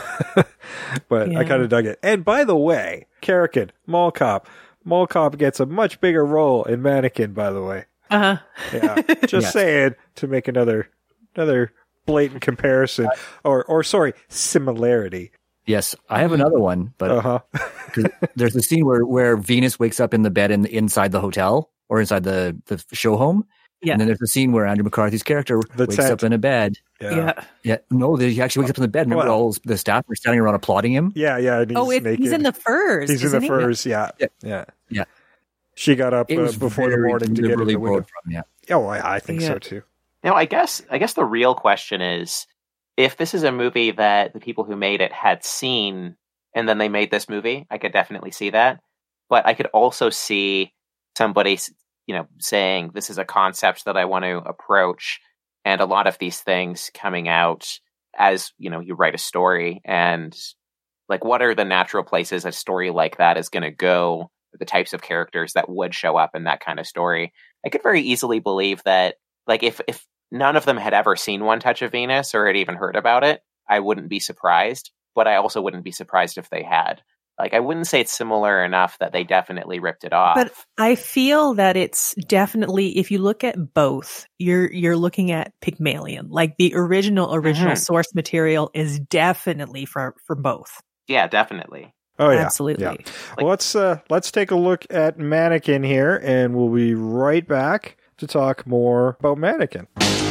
But I Yeah. kind of dug it. And by the way, Karrakin, Mall Cop. Mall Cop gets a much bigger role in Mannequin, by the way. Uh-huh. Yeah, just Yes. saying to make another another blatant comparison, or or sorry, similarity. Yes, I have another one, but Uh huh. 'cause there's a scene where, where Venus wakes up in the bed in, inside the hotel or inside the, the show home. Yeah. And then there's a scene where Andrew McCarthy's character The wakes tent. up in a bed. Yeah. Yeah. Yeah, no, he actually wakes up in the bed. Remember Well- all the staff were standing around applauding him? Yeah, yeah. And he's Oh, it, naked. he's in the furs. He's in isn't the he? furs. Yeah. Yeah. Yeah. Yeah. She got up It uh, was before the very morning to get in deliberately the window. wrote from, yeah. Oh, I, I think Yeah. so too. Now, I guess I guess the real question is, if this is a movie that the people who made it had seen, and then they made this movie, I could definitely see that. But I could also see somebody, you know, saying this is a concept that I want to approach, and a lot of these things coming out as, you know, you write a story, and like, what are the natural places a story like that is going to go? The types of characters that would show up in that kind of story. I could very easily believe that, like, if if none of them had ever seen One Touch of Venus or had even heard about it, I wouldn't be surprised. But I also wouldn't be surprised if they had. Like, I wouldn't say it's similar enough that they definitely ripped it off. But I feel that it's definitely, if you look at both, you're you're looking at Pygmalion. Like, the original original Mhm. source material is definitely for for both. yeah, definitely. Oh yeah. Absolutely. Yeah. Well, let's uh, let's take a look at Mannequin here, and we'll be right back to talk more about Mannequin.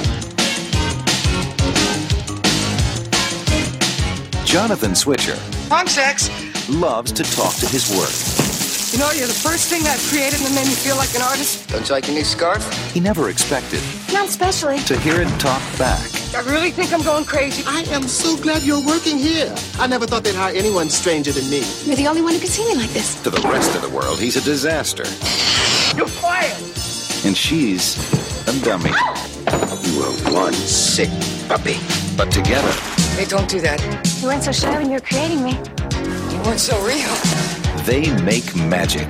Jonathan Switcher I'm sex. loves to talk to his work. You know, you're the first thing I've created that made me feel like an artist. Don't you like your new scarf? He never expected Not especially. to hear it talk back. I really think I'm going crazy. I am so glad you're working here. I never thought they'd hire anyone stranger than me. You're the only one who can see me like this. To the rest of the world, he's a disaster. You're fired. And she's a dummy. You are one sick puppy. But together, Hey, don't do that. You weren't so shy when you were creating me. You weren't so real. they make magic.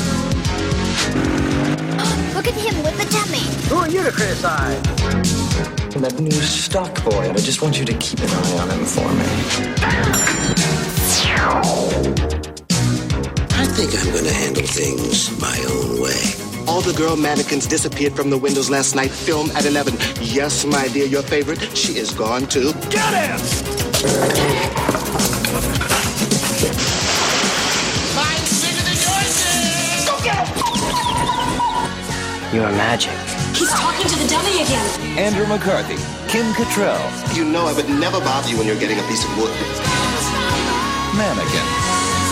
Look at him with the dummy. Who are you to criticize? That new stock boy, and I just want you to keep an eye on him for me. I think I'm gonna handle things my own way. All the girl mannequins disappeared from the windows last night. Film at eleven. Yes, my dear, your favorite. She is gone too. Get him! Mine's bigger than yours. Go get him! You are magic. He's talking to the dummy again. Andrew McCarthy, Kim Cattrall, You know I would never bother you when you're getting a piece of wood. Mannequin.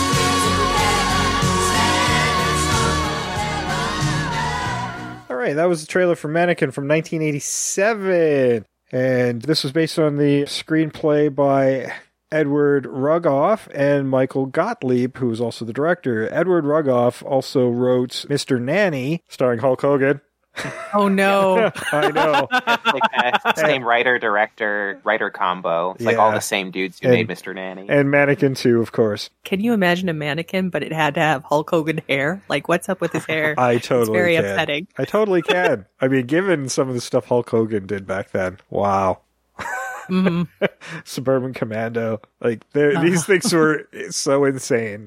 All right, that was the trailer for Mannequin from nineteen eighty-seven. And this was based on the screenplay by Edward Rugoff and Michael Gottlieb, who was also the director. Edward Rugoff also wrote Mister Nanny, starring Hulk Hogan. Oh no. I know. Like, uh, same writer, director, writer combo. It's like all Yeah. the same dudes who And- made Mister Nanny. And Mannequin two, of course. Can you imagine a mannequin, but it had to have Hulk Hogan hair? Like, what's up with his hair? I totally It's very can. upsetting. I totally can. I mean, given some of the stuff Hulk Hogan did back then, wow. Mm-hmm. Suburban Commando. Like, uh-huh. these things were so insane.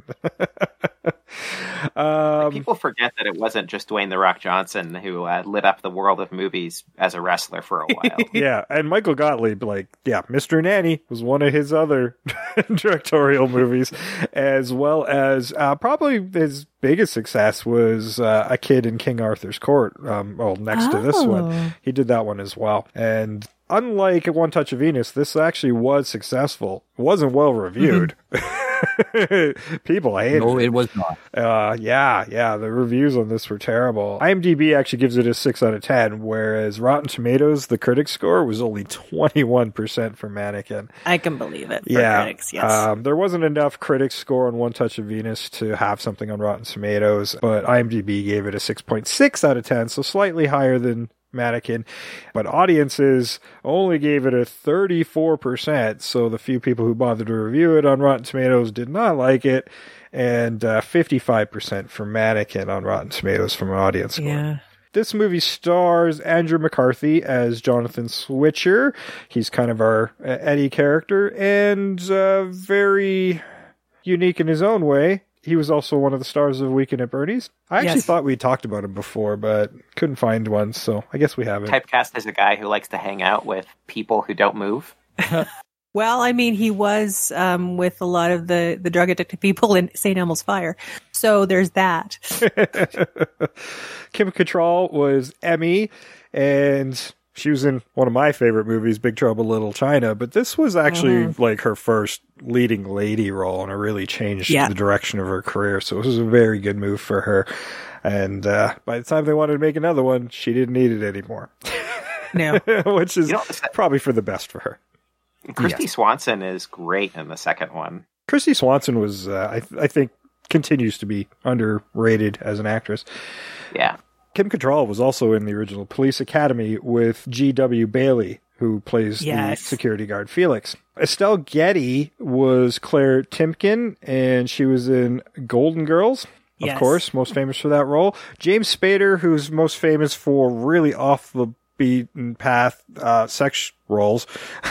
um, People forget that it wasn't just Dwayne "The Rock" Johnson who uh, lit up the world of movies as a wrestler for a while. Yeah, and Michael Gottlieb, like, yeah, Mister Nanny was one of his other directorial movies, as well as uh, probably his biggest success was uh, A Kid in King Arthur's Court. Um, well, next oh. to this one, he did that one as well. And unlike One Touch of Venus, this actually was successful. It wasn't well reviewed. Mm-hmm. People hated no, it. it was not. Uh, yeah, yeah, the reviews on this were terrible. IMDb actually gives it a six out of ten, whereas Rotten Tomatoes, the critic score, was only twenty-one percent for Mannequin. I can believe it for yeah. critics, yes. Um, there wasn't enough critic score on One Touch of Venus to have something on Rotten Tomatoes, but IMDb gave it a six point six out of ten, so slightly higher than Mannequin, but audiences only gave it a thirty-four percent, so the few people who bothered to review it on Rotten Tomatoes did not like it, and uh, fifty-five percent for Mannequin on Rotten Tomatoes from an audience score. Yeah. This movie stars Andrew McCarthy as Jonathan Switcher. He's kind of our uh, Eddie character, and uh, very unique in his own way. He was also one of the stars of Weekend at Bernie's. I actually yes. thought we talked about him before, but couldn't find one, so I guess we haven't. Typecast as a guy who likes to hang out with people who don't move. Well, I mean, he was um, with a lot of the, the drug-addicted people in Saint Elmo's Fire, so there's that. Kim Cattrall was Emmy, and she was in one of my favorite movies, Big Trouble in Little China, but this was actually mm-hmm. like her first leading lady role, and it really changed yeah. the direction of her career. So it was a very good move for her. And uh, by the time they wanted to make another one, she didn't need it anymore. No. Which is you know, probably for the best for her. Christy yes. Swanson is great in the second one. Christy Swanson was, uh, I, th- I think, continues to be underrated as an actress. Yeah. Kim Cattrall was also in the original Police Academy with G W Bailey, who plays yes. the security guard Felix. Estelle Getty was Claire Timken, and she was in Golden Girls, of yes. course, most famous for that role. James Spader, who's most famous for really off the beaten path uh, sex roles.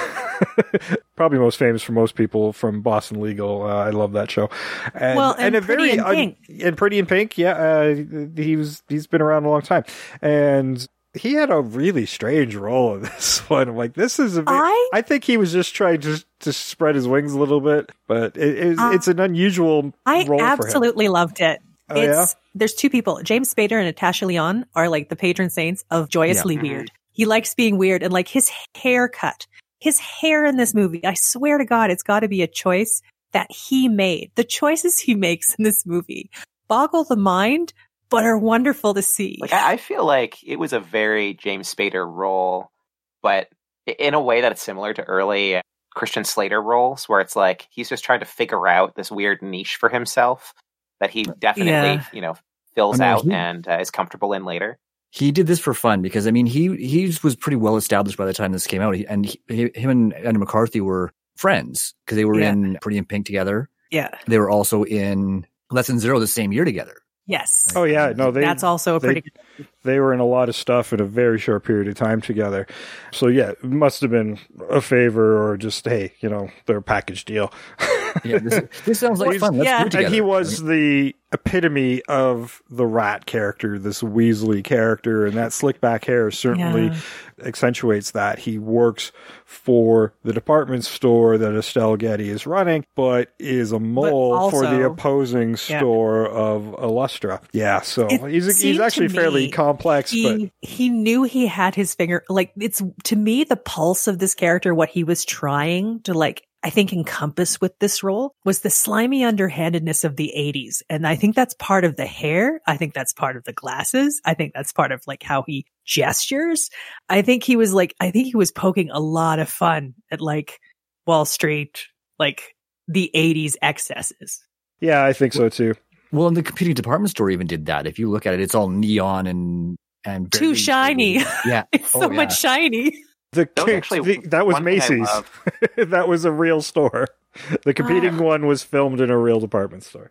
Probably most famous for most people from Boston Legal. Uh, I love that show. And, well, and, and a Pretty very in Pink. Un- and Pretty in Pink, yeah. Uh, he was he's been around a long time, and he had a really strange role in this one. I'm like, this is a bit, I I think he was just trying to to spread his wings a little bit, but it, it, uh, it's an unusual I role. I absolutely for him. loved it. Oh, it's yeah? There's two people, James Spader and Natasha Lyonne, are like the patron saints of joyously yeah. weird. He likes being weird, and like his haircut. His hair in this movie, I swear to God, it's got to be a choice that he made. The choices he makes in this movie boggle the mind, but are wonderful to see. Like I feel like it was a very James Spader role, but in a way that's similar to early Christian Slater roles, where it's like he's just trying to figure out this weird niche for himself that he definitely, yeah. you know, fills I mean, out he- and uh, is comfortable in later. He did this for fun because, I mean, he he was pretty well established by the time this came out. He, and he, him and Andrew McCarthy were friends because they were yeah. in Pretty in Pink together. Yeah. They were also in Less Than Zero the same year together. Yes. Oh, yeah. No, they, that's also a pretty they, good. They were in a lot of stuff in a very short period of time together. So, yeah, it must have been a favor or just, hey, you know, their package deal. yeah, this, this sounds like fun. Let's yeah. do it together. And he was the epitome of the rat character, this Weasley character, and that slick back hair certainly yeah. accentuates that. He works for the department store that Estelle Getty is running, but is a mole also, for the opposing yeah. store of Illustra. Yeah, so it he's he's actually fairly complex. He, but he knew he had his finger, like, it's, to me, the pulse of this character, what he was trying to, like, I think encompass with this role was the slimy underhandedness of the eighties. And I think that's part of the hair. I think that's part of the glasses. I think that's part of like how he gestures. I think he was like, I think he was poking a lot of fun at like Wall Street, like the eighties excesses. Yeah, I think so too. Well, and the competing department store even did that. If you look at it, it's all neon and, and too shiny. Yeah. It's so oh, yeah. much shiny. The, that was, actually the, that was Macy's. That was a real store. The competing one was filmed in a real department store.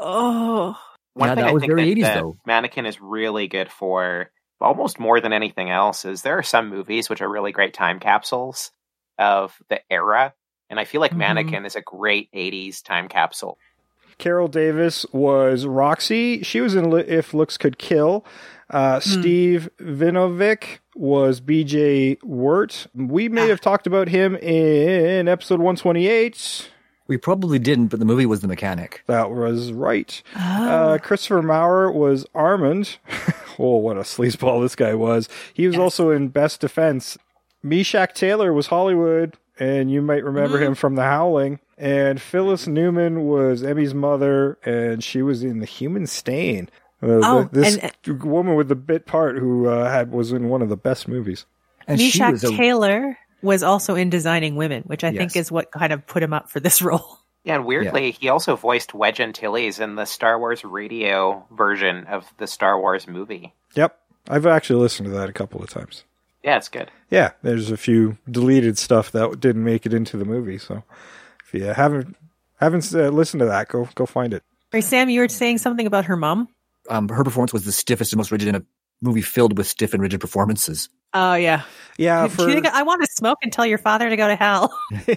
Oh, one yeah, thing that I was think very that, eighties that though. Mannequin is really good for almost more than anything else is there are some movies which are really great time capsules of the era. And I feel like Mhm. Mannequin is a great eighties time capsule. Carol Davis was Roxy. She was in Li- If Looks Could Kill. Uh, Steve Vinovic was B J Wirt. We may have talked about him in episode one twenty-eight. We probably didn't, but the movie was The Mechanic. That was right. Uh, Christopher Maurer was Armand. Oh, what a sleazeball this guy was. He was also in Best Defense. Meshack Taylor was Hollywood, and you might remember him from The Howling. And Phyllis Newman was Emmy's mother, and she was in The Human Stain. Uh, Oh, the, this and- woman with the bit part who uh, had was in one of the best movies. And she Meshack was a, Taylor was also in Designing Women, which I Yes. think is what kind of put him up for this role. Yeah, and weirdly, he also voiced Wedge Antilles in the Star Wars radio version of the Star Wars movie. Yep. I've actually listened to that a couple of times. Yeah, it's good. Yeah, there's a few deleted stuff that didn't make it into the movie. So if you haven't haven't uh, listened to that, go go find it. Right, Sam, you were saying something about her mom? um, her performance was the stiffest and most rigid in a movie filled with stiff and rigid performances. Oh, yeah. Yeah, Do you think I want to smoke and tell your father to go to hell?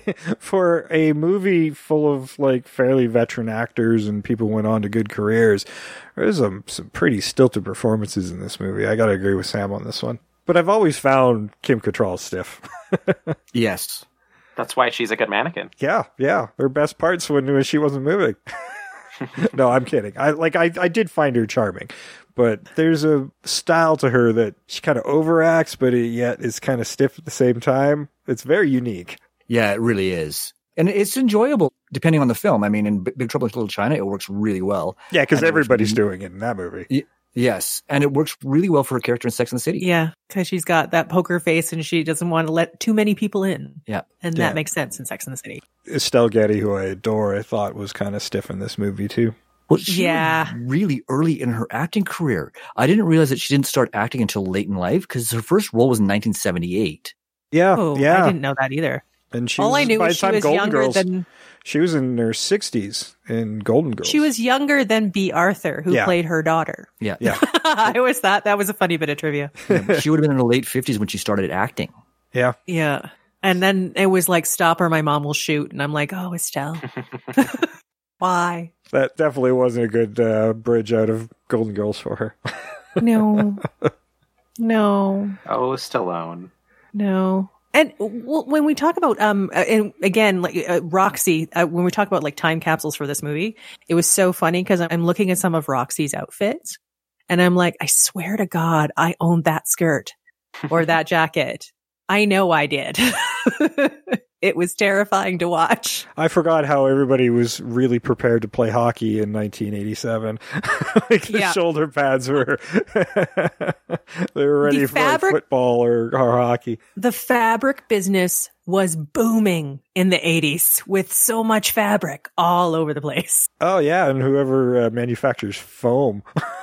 for a movie full of like fairly veteran actors and people who went on to good careers, there's some some pretty stilted performances in this movie. I gotta agree with Sam on this one. But I've always found Kim Cattrall stiff. Yes. That's why she's a good mannequin. Yeah, yeah. Her best parts when, when she wasn't moving. No, I'm kidding. I like I, I did find her charming, but there's a style to her that she kind of overacts, but it yet is kind of stiff at the same time. It's very unique. Yeah, it really is. And it's enjoyable depending on the film. I mean, in Big Trouble in Little China, it works really well. Yeah, because And it works everybody's really- doing it in that movie. Y- Yes, and it works really well for her character in Sex and the City. Yeah, because she's got that poker face and she doesn't want to let too many people in. Yeah. And Yeah. that makes sense in Sex and the City. Estelle Getty, who I adore, I thought was kind of stiff in this movie too. Well, she Yeah. was really early in her acting career. I didn't realize that she didn't start acting until late in life because her first role was in nineteen seventy-eight. Yeah, Oh, yeah. I didn't know that either. And she All was, I knew by was the she time was Golden younger Girls, than she was in her sixties in Golden Girls. she was younger than B. Arthur, who Yeah. played her daughter. Yeah. Yeah, I always thought that was a funny bit of trivia. She would have been in her late fifties when she started acting. yeah. Yeah. And then it was like, stop or my mom will shoot. And I'm like, oh, Estelle. Why? That definitely wasn't a good uh, bridge out of Golden Girls for her. No. No. Oh, Stallone. No. And w- when we talk about, um, uh, and again, like uh, Roxy, uh, when we talk about like time capsules for this movie, it was so funny because I'm looking at some of Roxy's outfits and I'm like, I swear to God, I owned that skirt or that jacket. I know I did. It was terrifying to watch. I forgot how everybody was really prepared to play hockey in nineteen eighty-seven. Like the Yeah. shoulder pads were, they were ready The for like, fabric- football or, or hockey. The fabric business was booming in the eighties with so much fabric all over the place. Oh yeah, and whoever uh, manufactures foam,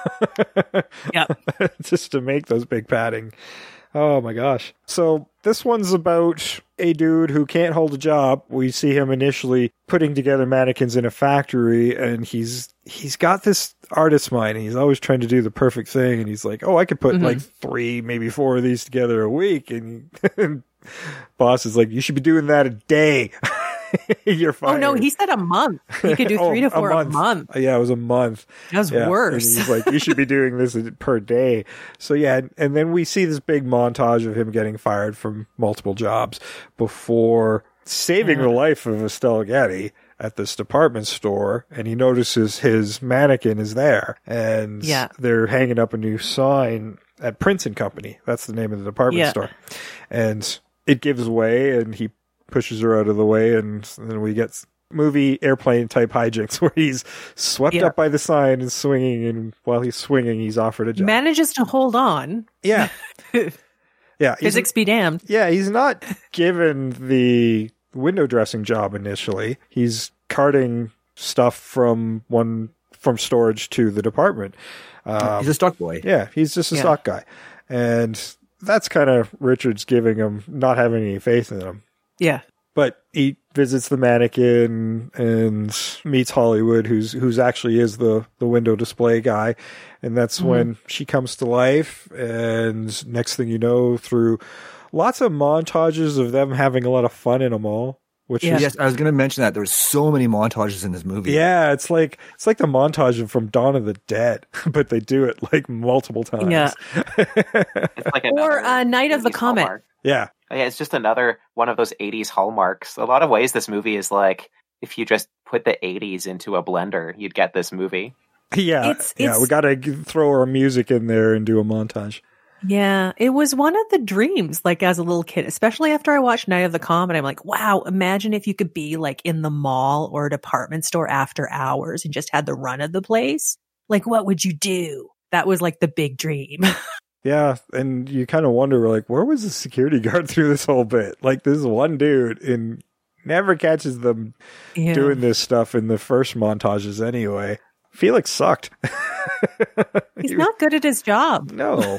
Yep. just to make those big padding. Oh my gosh. So this one's about a dude who can't hold a job. We see him initially putting together mannequins in a factory, and he's he's got this artist mind, and he's always trying to do the perfect thing, and he's like, oh, I could put Mhm. like three, maybe four of these together a week, and, and boss is like, you should be doing that a day. You're Oh fired. no, he said a month. He could do Oh, three to four a month. month. Yeah, it was a month. That was Yeah, worse. and he's like, you should be doing this per day. So yeah, and, and then we see this big montage of him getting fired from multiple jobs before saving Yeah. the life of Estelle Getty at this department store, and he notices his mannequin is there, and Yeah. they're hanging up a new sign at Prince and Company. That's the name of the department Yeah. store. And it gives way, and he pushes her out of the way, and then we get movie airplane type hijinks where he's swept Yeah. up by the sign and swinging, and while he's swinging, he's offered a job. Manages to hold on. yeah. Yeah. he's- Physics be damned. yeah, he's not given the window dressing job initially. He's carting stuff from one from storage to the department. Um, He's a stock boy. yeah, he's just a Yeah. stock guy. And that's kind of Richards giving him, not having any faith in him. Yeah. But he visits the mannequin and meets Hollywood, who's who's actually is the, the window display guy. And that's Mhm. when she comes to life. And next thing you know, through lots of montages of them having a lot of fun in a mall. Which yeah. is, yes, I was going to mention that. There's so many montages in this movie. Yeah, it's like it's like the montage from Dawn of the Dead, but they do it like multiple times. Yeah. It's like or uh, Night of the Comet. Hallmark. Yeah. Yeah, it's just another one of those eighties hallmarks. A lot of ways this movie is like, if you just put the eighties into a blender, you'd get this movie. Yeah, It's- yeah, it's- we got to throw our music in there and do a montage. Yeah, it was one of the dreams, like as a little kid, especially after I watched Night of the Comet. I'm like, wow, imagine if you could be like in the mall or a department store after hours and just had the run of the place. Like, what would you do? That was like the big dream. Yeah, and you kind of wonder, like, where was the security guard through this whole bit? Like, this one dude and never catches them Yeah. doing this stuff in the first montages anyway. Felix sucked. He's not good at his job. No.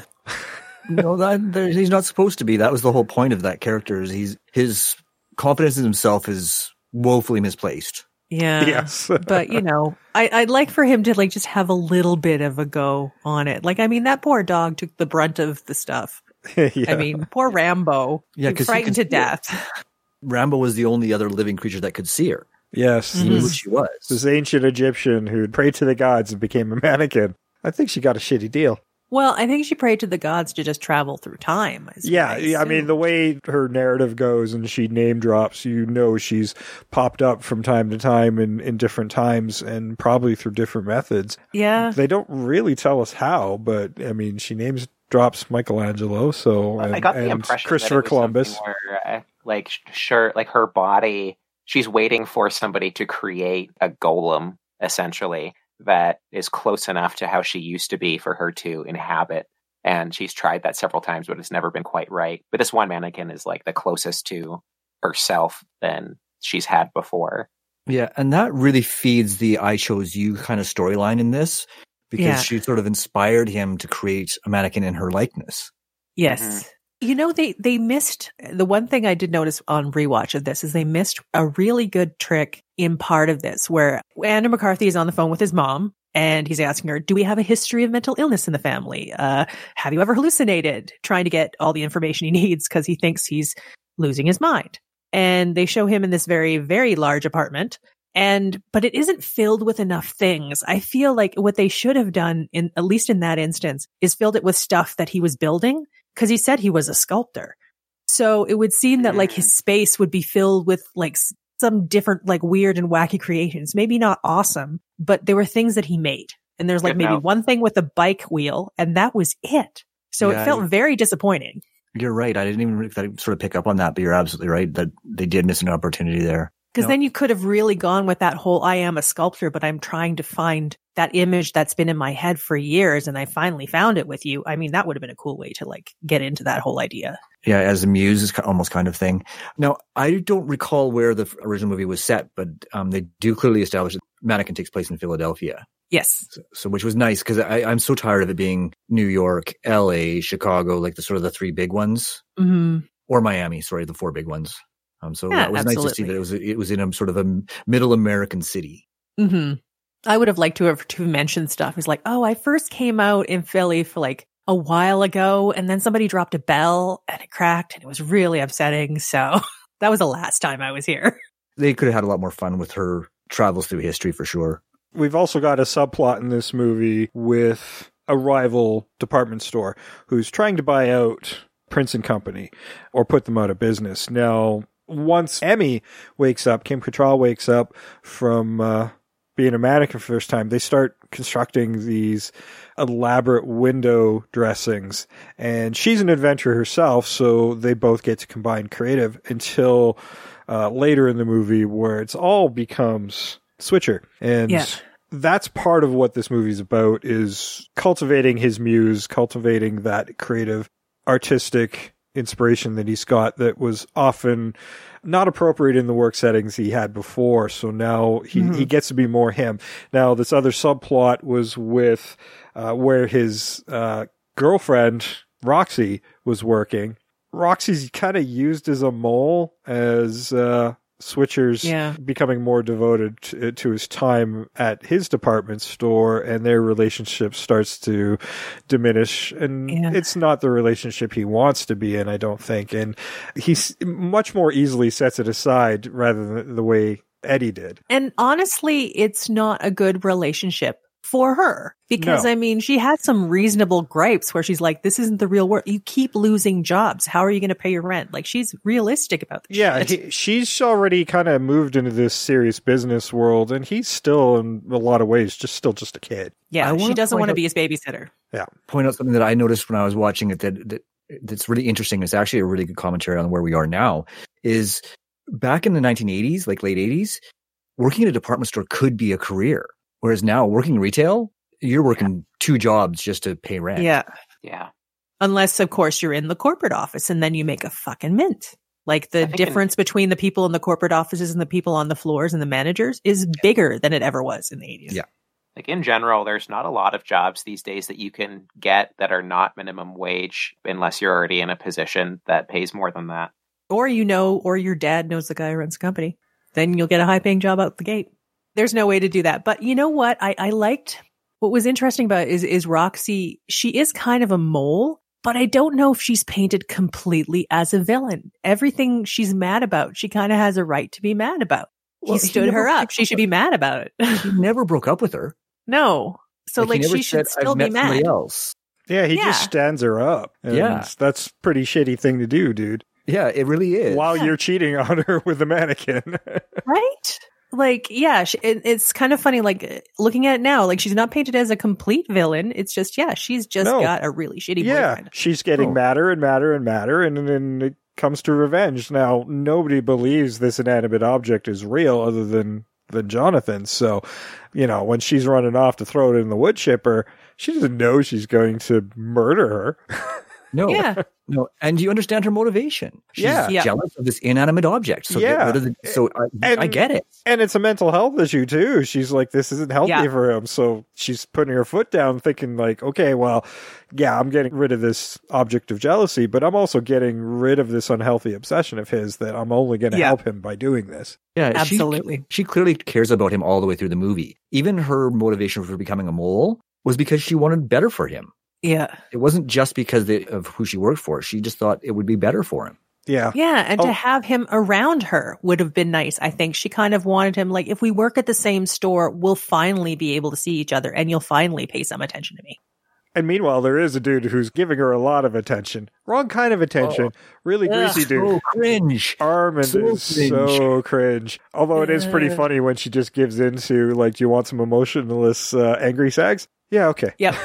No, that, there- he's not supposed to be. That was the whole point of that character. Is he's his confidence in himself is woefully misplaced. Yeah. Yes. But, you know, I, I'd like for him to like just have a little bit of a go on it. Like, I mean, that poor dog took the brunt of the stuff. Yeah. I mean, poor Rambo. Yeah, He 'cause he frightened could to see it. death. Rambo was the only other living creature that could see her. Yes. He knew who she was. This ancient Egyptian who prayed to the gods and became a mannequin. I think she got a shitty deal. Well, I think she prayed to the gods to just travel through time. is Yeah, what yeah, I mean, assume. the way her narrative goes and she name drops, you know she's popped up from time to time in, in different times and probably through different methods. Yeah. They don't really tell us how, but, I mean, she names drops Michelangelo, so, and, I got the and impression Christopher that it was Columbus. something where, uh, like, sh- sure, like her body, she's waiting for somebody to create a golem, essentially, that is close enough to how she used to be for her to inhabit. And she's tried that several times, but it's never been quite right. But this one mannequin is like the closest to herself than she's had before. Yeah, and that really feeds the I chose you kind of storyline in this because Yeah. she sort of inspired him to create a mannequin in her likeness. Yes. Mhm. You know, they, they missed the one thing I did notice on rewatch of this is they missed a really good trick in part of this where Andrew McCarthy is on the phone with his mom and he's asking her, do we have a history of mental illness in the family? Uh, have you ever hallucinated? Trying to get all the information he needs because he thinks he's losing his mind. And they show him in this very, very large apartment. And, but it isn't filled with enough things. I feel like what they should have done in, at least in that instance, is filled it with stuff that he was building. Cause he said he was a sculptor. So it would seem that like his space would be filled with like s- some different, like weird and wacky creations. Maybe not awesome, but there were things that he made. And there's like Good maybe note. one thing with a bike wheel and that was it. So Yeah, it felt I- very disappointing. You're right. I didn't even really sort of pick up on that, but you're absolutely right that they did miss an opportunity there. Because No. then you could have really gone with that whole I am a sculptor, but I'm trying to find that image that's been in my head for years and I finally found it with you. I mean, that would have been a cool way to like get into that whole idea. Yeah, as a muse is ki- almost kind of thing. Now, I don't recall where the original movie was set, but um, they do clearly establish that Mannequin takes place in Philadelphia. Yes. So, so which was nice because I'm so tired of it being New York, L A, Chicago, like the sort of the three big ones, Mm-hmm. or Miami. Sorry, the four big ones. Um, so Yeah, that was nice to see absolutely. that it was it was in a sort of a middle American city. Mm-hmm. I would have liked to have to mention stuff. He's like, oh, I first came out in Philly for like a while ago, and then somebody dropped a bell and it cracked, and it was really upsetting. So that was the last time I was here. They could have had a lot more fun with her travels through history for sure. We've also got a subplot in this movie with a rival department store who's trying to buy out Prince and Company or put them out of business. Now, once Emmy wakes up, Kim Cattrall wakes up from uh, being a mannequin for the first time, they start constructing these elaborate window dressings. And she's an inventor herself, so they both get to combine creative until uh, later in the movie where it's all becomes Switcher. And Yeah. that's part of what this movie's about, is cultivating his muse, cultivating that creative, artistic inspiration that he's got that was often not appropriate in the work settings he had before. So now he, Mhm. he gets to be more him. Now, this other subplot was with uh, where his uh, girlfriend, Roxy, was working. Roxy's kind of used as a mole, as uh, Switcher's Yeah. becoming more devoted to, to his time at his department store, and their relationship starts to diminish. And Yeah. it's not the relationship he wants to be in, I don't think. And he's much more easily sets it aside rather than the way Eddie did. And honestly, it's not a good relationship for her because No. I mean, she had some reasonable gripes where she's like, this isn't the real world. You keep losing jobs. How are you going to pay your rent? Like, she's realistic about this. Yeah, shit. he, she's already kind of moved into this serious business world, and he's still, in a lot of ways, just still just a kid. yeah, I she wanna doesn't point want to out- be his babysitter. Yeah. Point out something that I noticed when I was watching it that, that that's really interesting. It's actually a really good commentary on where we are now. Is back in the nineteen eighties, like late eighties, working at a department store could be a career, whereas now working retail, you're working two jobs just to pay rent. Yeah. Yeah. Unless, of course, you're in the corporate office and then you make a fucking mint. Like the I think in- difference between the people in the corporate offices and the people on the floors and the managers is bigger than it ever was in the eighties. Yeah. Like in general, there's not a lot of jobs these days that you can get that are not minimum wage unless you're already in a position that pays more than that. Or you know, or your dad knows the guy who runs the company. Then you'll get a high paying job out the gate. There's no way to do that. But you know what? I, I liked what was interesting about it is, is Roxy. She is kind of a mole, but I don't know if she's painted completely as a villain. Everything she's mad about, she kind of has a right to be mad about. Well, he he stood never her up. picked She up should on be mad about it. He never broke up with her. No. So Like, like, he never she should said, still "I've be met somebody mad. else." Yeah, he Yeah. just stands her up. And Yeah. that's a pretty shitty thing to do, dude. Yeah, it really is. While Yeah. you're cheating on her with a mannequin. Right? Like, yeah, she, it, it's kind of funny, like, uh, looking at it now, like, she's not painted as a complete villain. It's just, yeah, she's just No. got a really shitty Yeah, boyfriend. she's getting Oh. madder and madder and madder, and then it comes to revenge. Now, nobody believes this inanimate object is real other than, than Jonathan. So, you know, when she's running off to throw it in the wood chipper, she doesn't know she's going to murder her. No, Yeah. no, and you understand her motivation. She's Yeah. Yeah. jealous of this inanimate object. So Yeah. get rid of the, so I, And- I get it. And it's a mental health issue too. She's like, this isn't healthy Yeah. for him. So she's putting her foot down thinking like, okay, well, yeah, I'm getting rid of this object of jealousy, but I'm also getting rid of this unhealthy obsession of his that I'm only going to Yeah. help him by doing this. Yeah, she- Absolutely. She, clearly cares about him all the way through the movie. Even her motivation for becoming a mole was because she wanted better for him. Yeah. It wasn't just because they, of who she worked for. She just thought it would be better for him. Yeah. Yeah. And Oh. to have him around her would have been nice. I think she kind of wanted him, like, if we work at the same store, we'll finally be able to see each other and you'll finally pay some attention to me. And meanwhile, there is a dude who's giving her a lot of attention. Wrong kind of attention. Really greasy Ugh, dude. So cringe. Armand So is cringe. so cringe. Although it is pretty Uh. funny when she just gives into, like, do you want some emotionless uh, angry sags? Yeah, okay. Yep.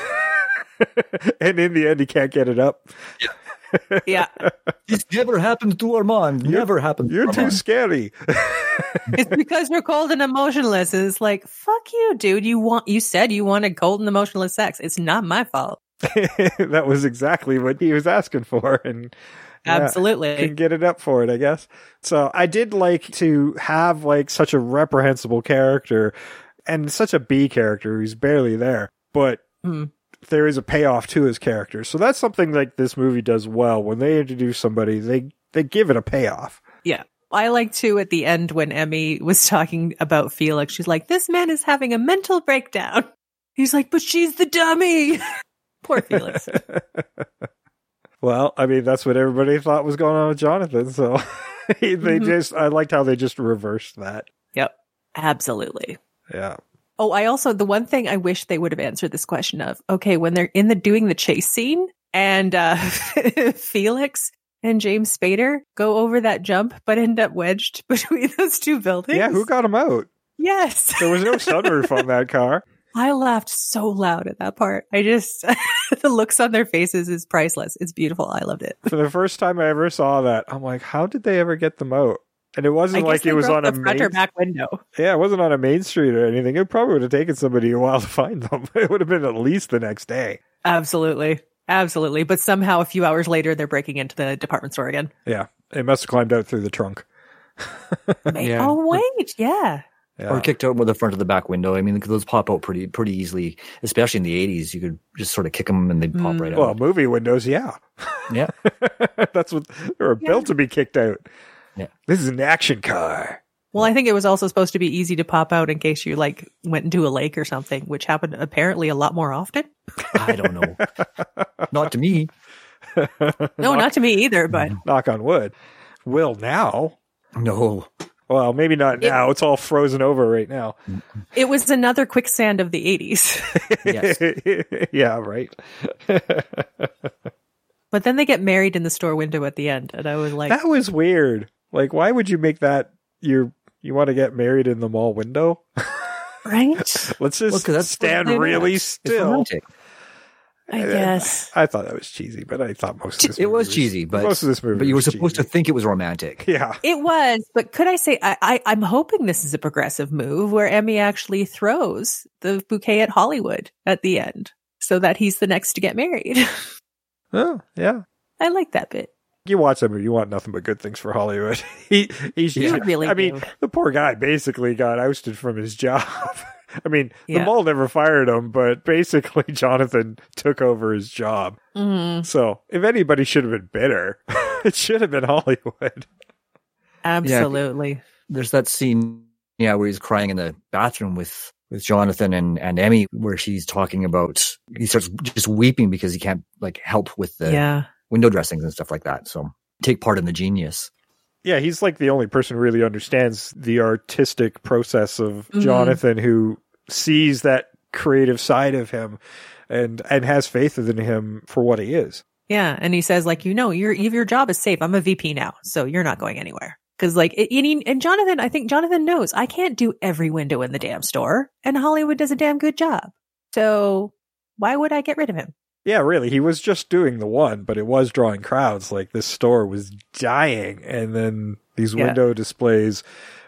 And in the end, he can't get it up. Yeah. This never happened to Armand. You're- Never happened to You're too Armand. scary. It's because you're cold and emotionless. And it's like, fuck you, dude. You want, you said you wanted cold and emotionless sex. It's not my fault. That was exactly what he was asking for. And yeah, Absolutely. couldn't get it up for it, I guess. So I did like to have like such a reprehensible character and such a B character who's barely there, but Mm. there is a payoff to his character. So that's something like this movie does well. When they introduce somebody, they, they give it a payoff. Yeah. I like to at the end when Emmy was talking about Felix, she's like, this man is having a mental breakdown. He's like, but she's the dummy. Poor Felix. Well, I mean, that's what everybody thought was going on with Jonathan. So they Mhm. just, I liked how they just reversed that. Yep. Absolutely. Yeah. Oh, I also, the one thing I wish they would have answered this question of, okay, when they're in the doing the chase scene and uh Felix and James Spader go over that jump but end up wedged between those two buildings. Yeah, who got him out? Yes. There was no sunroof on that car. I laughed so loud at that part. I just, the looks on their faces is priceless. It's beautiful. I loved it. For the first time I ever saw that, I'm like, how did they ever get them out? And it wasn't I like guess they it was broke on a the front main, or back window. yeah, it wasn't on a main street or anything. It probably would have taken somebody a while to find them. It would have been at least the next day. Absolutely. Absolutely. But somehow a few hours later, they're breaking into the department store again. Yeah, it must have climbed out through the trunk. Yeah. Oh, wait. Yeah. Yeah. Or kicked out with the front of the back window. I mean, those pop out pretty pretty easily, especially in the eighties. You could just sort of kick them and they'd pop Mm. right out. Well, movie windows, yeah. Yeah. That's what they were built to be kicked out. Yeah. This is an action car. Well, I think it was also supposed to be easy to pop out in case you like went into a lake or something, which happened apparently a lot more often. I don't know. Not to me. No, not to me either, but knock on wood. Will now? No. Well, maybe not now. It, it's all frozen over right now. It was another quicksand of the eighties. Yes. Yeah, right. But then they get married in the store window at the end, and I was like, that was weird. Like, why would you make that your you want to get married in the mall window? Right? Let's just well, stand really it's, still. It's I guess. I, I thought that was cheesy, but I thought most of this it movie was, was cheesy, but most of this movie. But you were was supposed cheesy. to think it was romantic. Yeah, it was. But could I say I, I I'm hoping this is a progressive move where Emmy actually throws the bouquet at Hollywood at the end, so that he's the next to get married. Oh yeah, I like that bit. You watch that movie, you want nothing but good things for Hollywood. he he's yeah, really. I do. mean, the poor guy basically got ousted from his job. I mean, yeah. the mall never fired him, but basically Jonathan took over his job. Mm-hmm. So if anybody should have been bitter, it should have been Hollywood. Absolutely. Yeah, there's that scene, yeah, where he's crying in the bathroom with, with Jonathan and, and Emmy, where she's talking about, he starts just weeping because he can't like help with the yeah. window dressings and stuff like that. So take part in the genius. Yeah, he's like the only person who really understands the artistic process of mm-hmm. Jonathan, who sees that creative side of him and and has faith in him for what he is. Yeah, and he says, like, you know, your your job is safe. I'm a V P now, so you're not going anywhere. Because, like, it, it, and Jonathan, I think Jonathan knows I can't do every window in the damn store, and Hollywood does a damn good job. So why would I get rid of him? Yeah, really. He was just doing the one, but it was drawing crowds. Like, this store was dying, and then these Yeah. window displays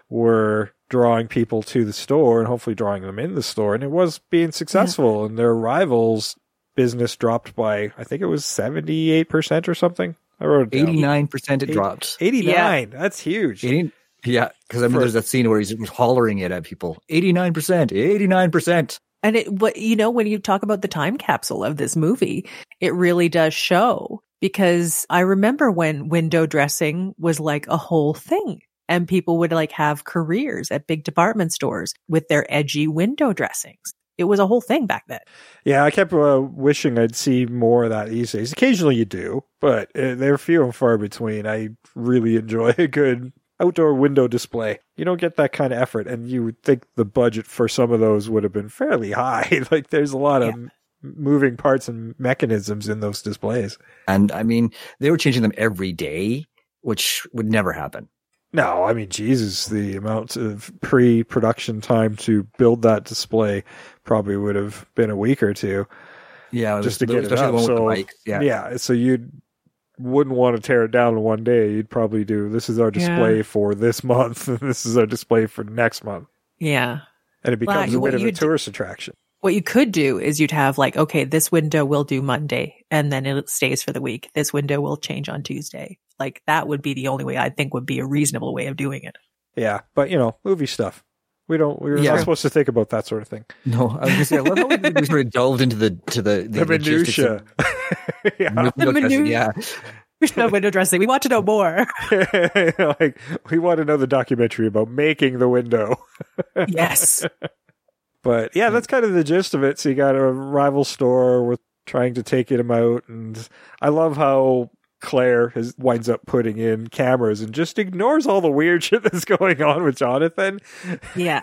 were drawing people to the store and hopefully drawing them in the store. And it was being successful, and their rivals' business dropped by, I think it was seventy-eight percent or something. I wrote it down. eighty-nine percent it Eight- dropped. eighty-nine. That's huge. eighty Yeah, because I mean, For- there's that scene where he's hollering it at people. eighty-nine percent, eighty-nine percent. And it, what you know, when you talk about the time capsule of this movie, it really does show, because I remember when window dressing was like a whole thing, and people would like have careers at big department stores with their edgy window dressings. It was a whole thing back then. Yeah, I kept uh, wishing I'd see more of that these days. Occasionally you do, but uh, they're few and far between. I really enjoy a good outdoor window display. You don't get that kind of effort, and you would think the budget for some of those would have been fairly high. Like, there's a lot of Yeah. m- moving parts and mechanisms in those displays. And I mean, they were changing them every day, which would never happen. No, I mean, Jesus, the amount of pre-production time to build that display probably would have been a week or two. Yeah, it just to was- get it especially up. the one with the So, bikes. Yeah. yeah, so you wouldn't want to tear it down in one day. You'd probably do, this is our display Yeah. for this month, and this is our display for next month. Yeah. And it becomes Well, a what bit of a you'd- tourist attraction. What you could do is you'd have like, okay, this window will do Monday, and then it stays for the week. This window will change on Tuesday. Like, that would be the only way I think would be a reasonable way of doing it. Yeah, but, you know, movie stuff. We don't, we're Yeah. not supposed to think about that sort of thing. No, I was going to say, I love how we, we sort of delved into the to the the, The logistics minutia. of Yeah. window The dressing. minutia. Yeah, There's no window dressing. We want to know more. Like, we want to know the documentary about making the window. Yes. But yeah, that's kind of the gist of it. So you got a rival store with trying to take him out, and I love how Claire has, winds up putting in cameras and just ignores all the weird shit that's going on with Jonathan. Yeah.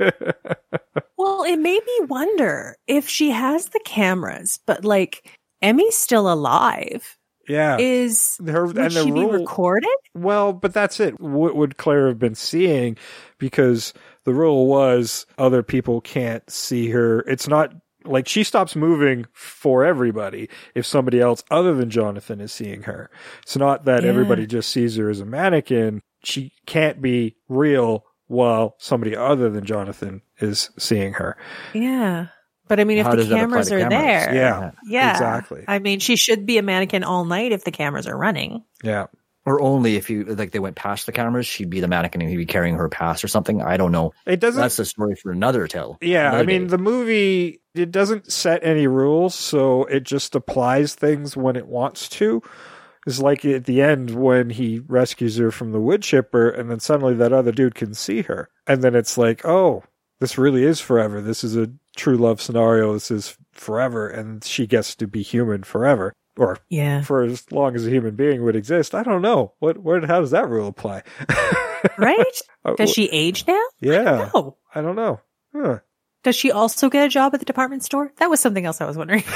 Well, it made me wonder if she has the cameras, but like Emmy's still alive. Yeah. Is Her, would and the she be rule- recorded? Well, but that's it. What would Claire have been seeing? Because the rule was other people can't see her. It's not like she stops moving for everybody if somebody else other than Jonathan is seeing her. It's not that Yeah. everybody just sees her as a mannequin. She can't be real while somebody other than Jonathan is seeing her. Yeah. But I mean, if How the does that apply cameras to are cameras? there. Yeah, Yeah. exactly. I mean, she should be a mannequin all night if the cameras are running. Yeah. or only if you like they went past the cameras, she'd be the mannequin and he'd be carrying her past or something. I don't know. It doesn't. That's a story for another tale. Yeah, another I mean, day. the movie, it doesn't set any rules, so it just applies things when it wants to. It's like at the end when he rescues her from the wood chipper, and then suddenly that other dude can see her. And then it's like, oh, this really is forever. This is a true love scenario. This is forever, and she gets to be human forever. Or yeah. for as long as a human being would exist. I don't know. What? Where? How does that rule apply? Right? Does she age now? Yeah. I don't know. I don't know. Huh. Does she also get a job at the department store? That was something else I was wondering.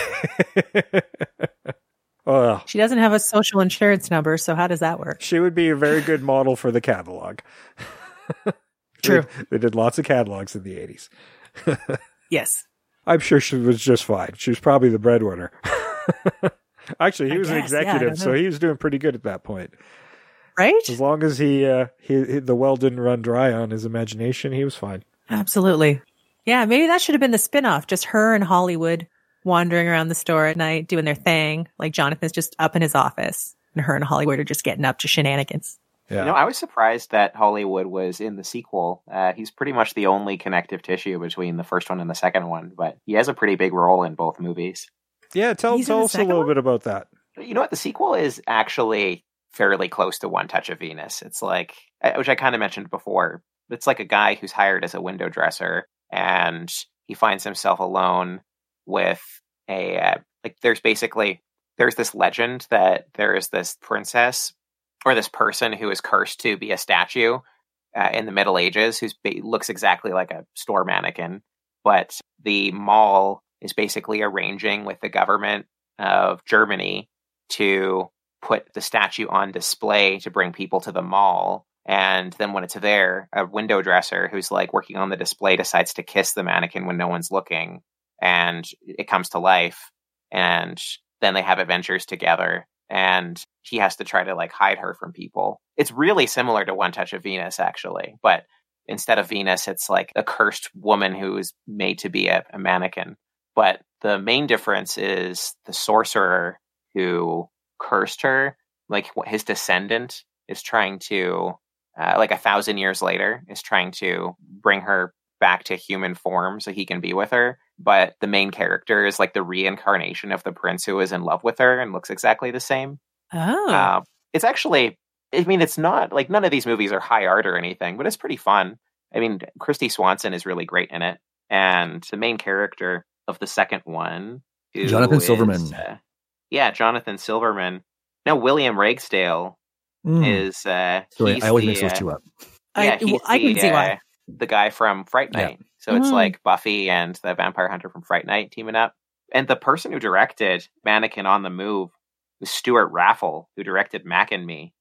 Well, she doesn't have a social insurance number, so how does that work? She would be a very good model for the catalog. True. They, they did lots of catalogs in the eighties. Yes. I'm sure she was just fine. She was probably the breadwinner. Actually, he I was an guess, yeah, I executive, don't so know. he was doing pretty good at that point. Right? As long as he, uh, he, he the well didn't run dry on his imagination, he was fine. Absolutely. Yeah, maybe that should have been the spinoff. Just her and Hollywood wandering around the store at night doing their thing. Like Jonathan's just up in his office, and her and Hollywood are just getting up to shenanigans. Yeah. You know, I was surprised that Hollywood was in the sequel. Uh, he's pretty much the only connective tissue between the first one and the second one, but he has a pretty big role in both movies. Yeah, tell, He's in tell the us a second little one? bit about that. You know what? The sequel is actually fairly close to One Touch of Venus. It's like, which I kind of mentioned before, it's like a guy who's hired as a window dresser, and he finds himself alone with a, uh, like, there's basically, there's this legend that there is this princess or this person who is cursed to be a statue uh, in the Middle Ages who looks exactly like a store mannequin. But the mall is basically arranging with the government of Germany to put the statue on display to bring people to the mall. And then when it's there, a window dresser who's like working on the display decides to kiss the mannequin when no one's looking. And it comes to life. And then they have adventures together. And he has to try to like hide her from people. It's really similar to One Touch of Venus, actually. But instead of Venus, it's like a cursed woman who is made to be a, a mannequin. But the main difference is the sorcerer who cursed her, like his descendant, is trying to, uh, like a thousand years later, is trying to bring her back to human form so he can be with her. But the main character is like the reincarnation of the prince who is in love with her and looks exactly the same. Oh. Uh, it's actually, I mean, it's not like none of these movies are high art or anything, but it's pretty fun. I mean, Christy Swanson is really great in it. And the main character of the second one, who Jonathan is, Silverman. Uh, yeah, Jonathan Silverman. Now, William Ragsdale Mm. is. Uh, Sorry, he's I always the, mix those uh, two up. Yeah, I- he's I can the, see why. uh, the guy from Fright Yeah. Night. So it's Mm. like Buffy and the Vampire Hunter from Fright Night teaming up. And the person who directed Mannequin on the Move was Stuart Raffle, who directed Mac and Me.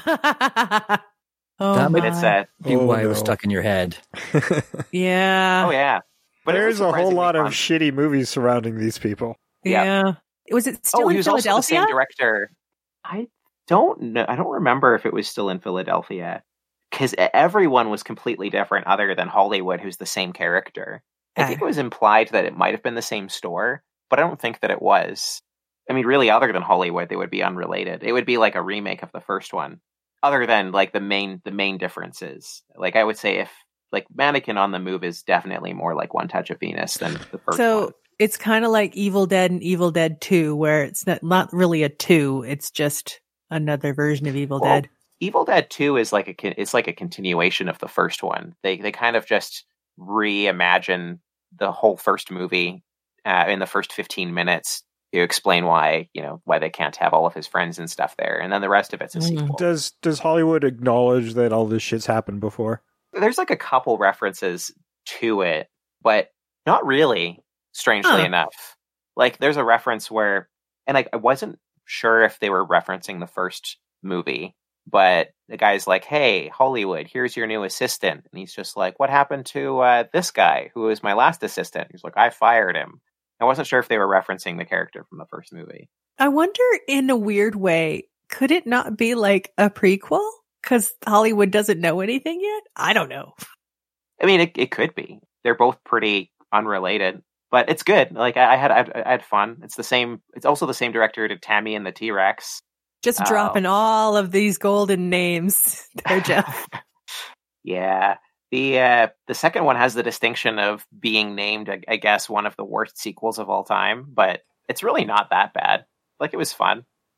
Oh, That But my. it's a Be Oh, why it was no. stuck in your head. yeah. oh yeah. But it was There's a whole surprisingly lot of fun. shitty movies surrounding these people. Yeah. Yeah. Was it still Oh, he in was also the Philadelphia? same director. I don't know. I don't remember if it was still in Philadelphia because everyone was completely different, other than Hollywood, who's the same character. I think it was implied that it might have been the same store, but I don't think that it was. I mean, really, other than Hollywood, they would be unrelated. It would be like a remake of the first one, other than like the main the main differences. Like I would say, if like Mannequin on the Move is definitely more like One Touch of Venus than the first So one. it's kind of like Evil Dead and Evil Dead two, where it's not, not really a two, it's just another version of Evil Well, Dead. Evil Dead two is like a con- it's like a continuation of the first one. They they kind of just reimagine the whole first movie uh, in the first fifteen minutes to explain why, you know, why they can't have all of his friends and stuff there, and then the rest of it's a Mm. sequel. Does Does Hollywood acknowledge that all this shit's happened before? There's like a couple references to it, but not really, strangely Huh. enough. Like there's a reference where, and I, I wasn't sure if they were referencing the first movie, but the guy's like, hey, Hollywood, here's your new assistant. And he's just like, what happened to uh, this guy who was my last assistant? He's like, I fired him. I wasn't sure if they were referencing the character from the first movie. I wonder, in a weird way, could it not be like a prequel? Because Hollywood doesn't know anything yet? I don't know. I mean, it, it could be. They're both pretty unrelated, but it's good. Like I, I had, I, I had fun. It's the same. It's also the same director to Tammy and the T-Rex. Just Oh. dropping all of these golden names there, Jeff. Yeah. The uh, the second one has the distinction of being named, I, I guess, one of the worst sequels of all time, but it's really not that bad. Like, it was fun.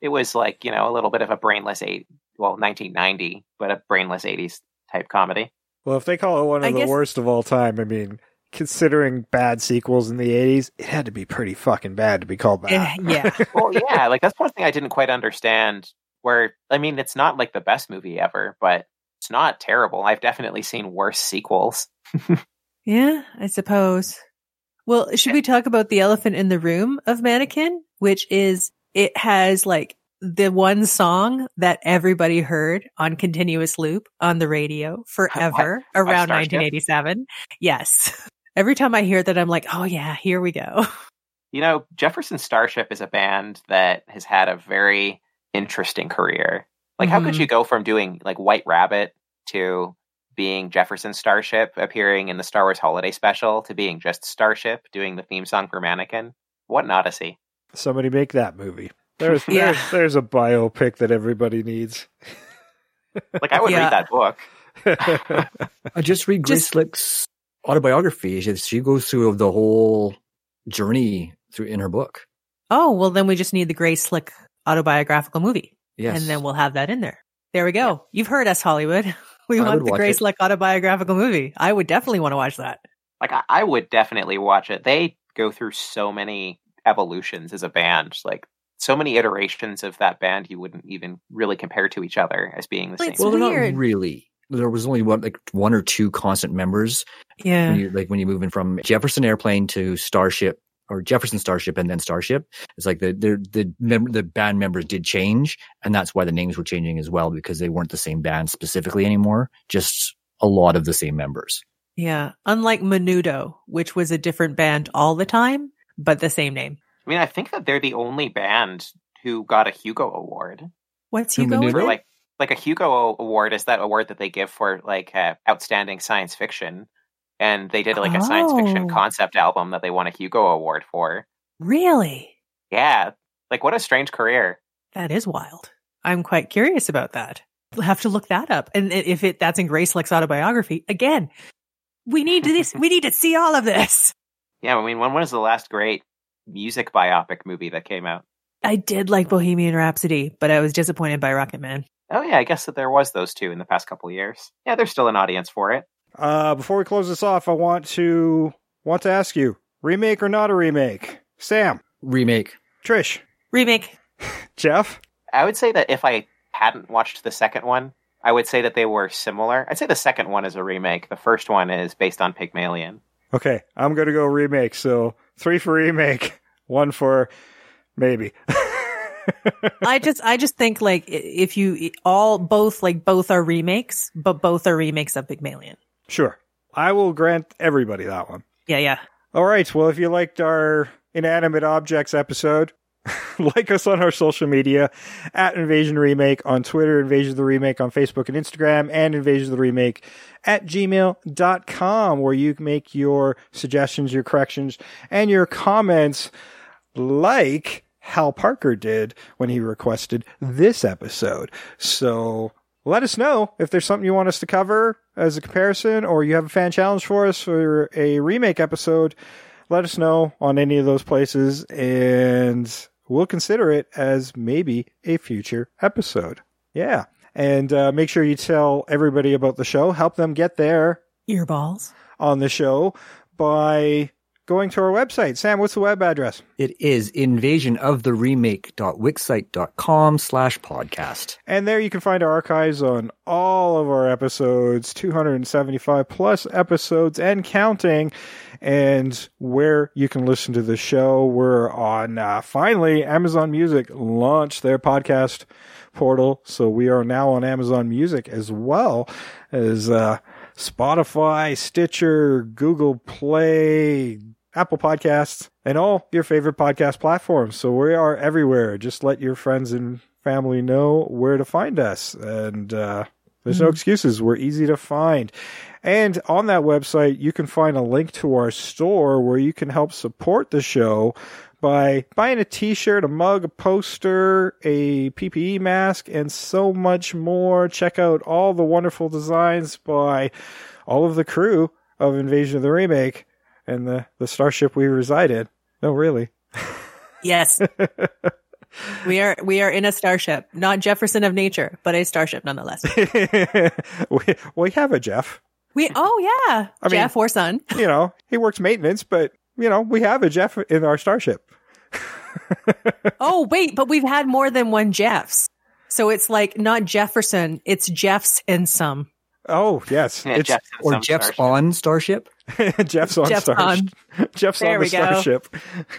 it was like, you know, a little bit of a brainless eight, well, nineteen ninety, but a brainless eighties type comedy. Well, if they call it one of I the guess- worst of all time, I mean, considering bad sequels in the eighties, it had to be pretty fucking bad to be called that. Eh, yeah. Well, yeah, like that's one thing I didn't quite understand. Where, I mean, it's not like the best movie ever, but it's not terrible. I've definitely seen worse sequels. Yeah, I suppose. Well, should we talk about the elephant in the room of Mannequin, which is, it has like the one song that everybody heard on continuous loop on the radio forever What? around By Starship? nineteen eighty-seven. Yes. Every time I hear that, I'm like, oh yeah, here we go. You know, Jefferson Starship is a band that has had a very interesting career. Like, how could Mhm. you go from doing like White Rabbit to being Jefferson Starship appearing in the Star Wars Holiday Special to being just Starship doing the theme song for Mannequin? What an odyssey. Somebody make that movie. There's, Yeah. there's, there's a biopic that everybody needs. Like, I would Yeah. read that book. I just read Grace Just- Slick's autobiography. She, she goes through the whole journey through in her book. Oh, well, then we just need the Grace Slick autobiographical movie. Yes. And then we'll have that in there. There we go. You've heard us, Hollywood. We I want would the watch Grace it. Slick autobiographical movie. I would definitely want to watch that. Like, I, I would definitely watch it. They go through so many evolutions as a band. Like, so many iterations of that band you wouldn't even really compare to each other as being the Well, same. it's well, they're weird. not really. There was only one, like one or two constant members. Yeah. When you, like when you move in from Jefferson Airplane to Starship, or Jefferson Starship and then Starship, it's like the the the, mem- the band members did change, and that's why the names were changing as well, because they weren't the same band specifically anymore. Just a lot of the same members. Yeah. Unlike Menudo, which was a different band all the time, but the same name. I mean, I think that they're the only band who got a Hugo Award. What's Who, Hugo? Menudo? For again? like, like a Hugo Award is that award that they give for like uh, outstanding science fiction, and they did like a science fiction Oh. concept album that they won a Hugo Award for. Really? Yeah, like what a strange career. That is wild. I'm quite curious about that. We'll have to look that up. And if it that's in Grace Slick's autobiography, again, we need this. We need to see all of this. Yeah, I mean, when was the last great music biopic movie that came out? I did like Bohemian Rhapsody, but I was disappointed by Rocketman. Oh yeah, I guess that there was those two in the past couple of years. Yeah, there's still an audience for it. Uh, before we close this off, I want to want to ask you, remake or not a remake? Sam, Remake. Trish, Remake. Jeff. I would say that if I hadn't watched the second one, I would say that they were similar. I'd say the second one is a remake. The first one is based on Pygmalion. Okay, I'm going to go remake. So three for remake, one for maybe. I just, I just think like i- if you all both like both are remakes, but both are remakes of Pygmalion. Sure. I will grant everybody that one. Yeah, yeah. All right. Well, if you liked our inanimate objects episode, like us on our social media at Invasion Remake on Twitter, Invasion of the Remake on Facebook and Instagram, and Invasion of the Remake at gmail dot com, where you can make your suggestions, your corrections, and your comments like Hal Parker did when he requested this episode. So let us know if there's something you want us to cover as a comparison, or you have a fan challenge for us for a remake episode. Let us know on any of those places, and we'll consider it as maybe a future episode. Yeah. And uh, make sure you tell everybody about the show. Help them get their Earballs on the show by going to our website. Sam, what's the web address? It is invasionoftheremake.wixsite.com slash podcast. And there you can find our archives on all of our episodes, two hundred seventy-five plus episodes and counting, and where you can listen to the show. We're on, uh, finally, Amazon Music launched their podcast portal, so we are now on Amazon Music as well as uh, Spotify, Stitcher, Google Play, Apple Podcasts, and all your favorite podcast platforms. So we are everywhere. Just let your friends and family know where to find us. And uh, there's no excuses. We're easy to find. And on that website, you can find a link to our store where you can help support the show by buying a t-shirt, a mug, a poster, a P P E mask, and so much more. Check out all the wonderful designs by all of the crew of Invasion of the Remake and the, the starship we reside in. No, really. Yes. We are we are in a starship, not Jefferson of nature, but a starship nonetheless. we, we have a Jeff. We oh yeah, I Jeff mean, or son. You know, he works maintenance, but you know, we have a Jeff in our starship. Oh wait, but we've had more than one Jeffs, so it's like not Jefferson, it's Jeffs and some. Oh yes, Yeah, it's Jeff's Or some Jeff's starship. on Starship. Jeff's on Jeff's Starship. on. Jeff's There on the we go. starship.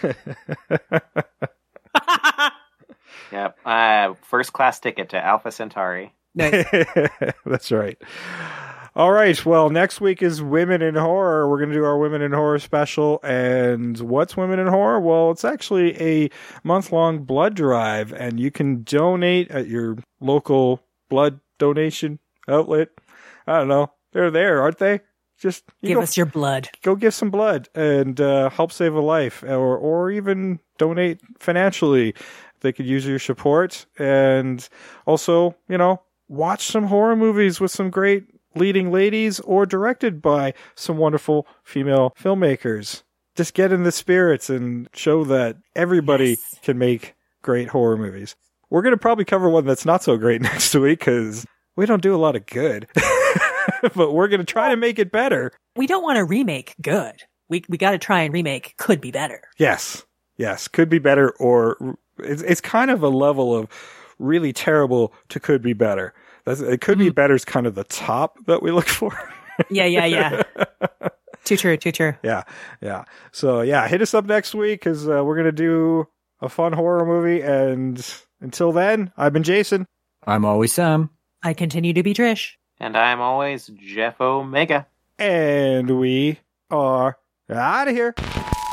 Yep. Uh, first class ticket to Alpha Centauri. Nice. That's right. All right. Well, next week is Women in Horror. We're going to do our Women in Horror special. And what's Women in Horror? Well, it's actually a month-long blood drive, and you can donate at your local blood donation outlet. I don't know. They're there, aren't they? Just you Give go, us your blood. go give some blood and uh, help save a life, or or even donate financially. They could use your support, and also, you know, watch some horror movies with some great leading ladies or directed by some wonderful female filmmakers. Just get in the spirits and show that everybody Yes. can make great horror movies. We're going to probably cover one that's not so great next week because we don't do a lot of good, but we're going to try to make it better. We don't want to remake good. We we got to try and remake could be better. Yes. Yes. Could be better, or it's, it's kind of a level of really terrible to could be better. That's, it could be better is kind of the top that we look for. Yeah, yeah, yeah. Too true, too true. Yeah. Yeah. So yeah, hit us up next week because uh, we're going to do a fun horror movie. And until then, I've been Jason. I'm always Sam. I continue to be Trish. And I'm always Jeff Omega. And we are out of here.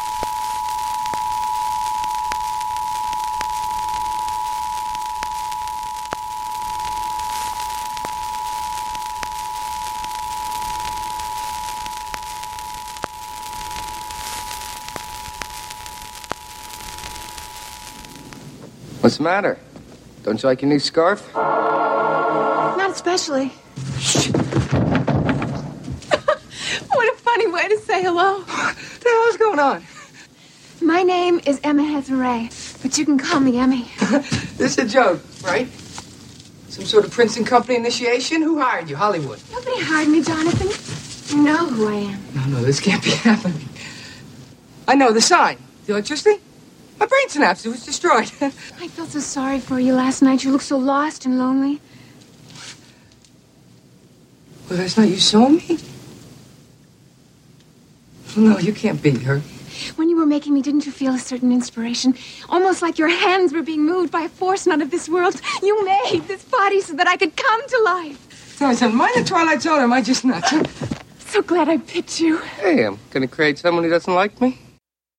What's the matter? Don't you like your new scarf? Not especially. What a funny way to say hello. What the hell's going on? My name is Emma Heather, but you can call me Emmy. This is a joke, right? Some sort of Princeton Company initiation? Who hired you? Hollywood. Nobody hired me, Jonathan. You know who I am. No, no, this can't be happening. I know, the sign. The electricity? My brain synapse, it was destroyed. I felt so sorry for you last night. You looked so lost and lonely. Well, that's not you saw me? No, you can't be her. When you were making me, didn't you feel a certain inspiration? Almost like your hands were being moved by a force not of this world. You made this body so that I could come to life. So I said, am I in the Twilight Zone or am I just nuts? So glad I picked you. Hey, I'm gonna create someone who doesn't like me.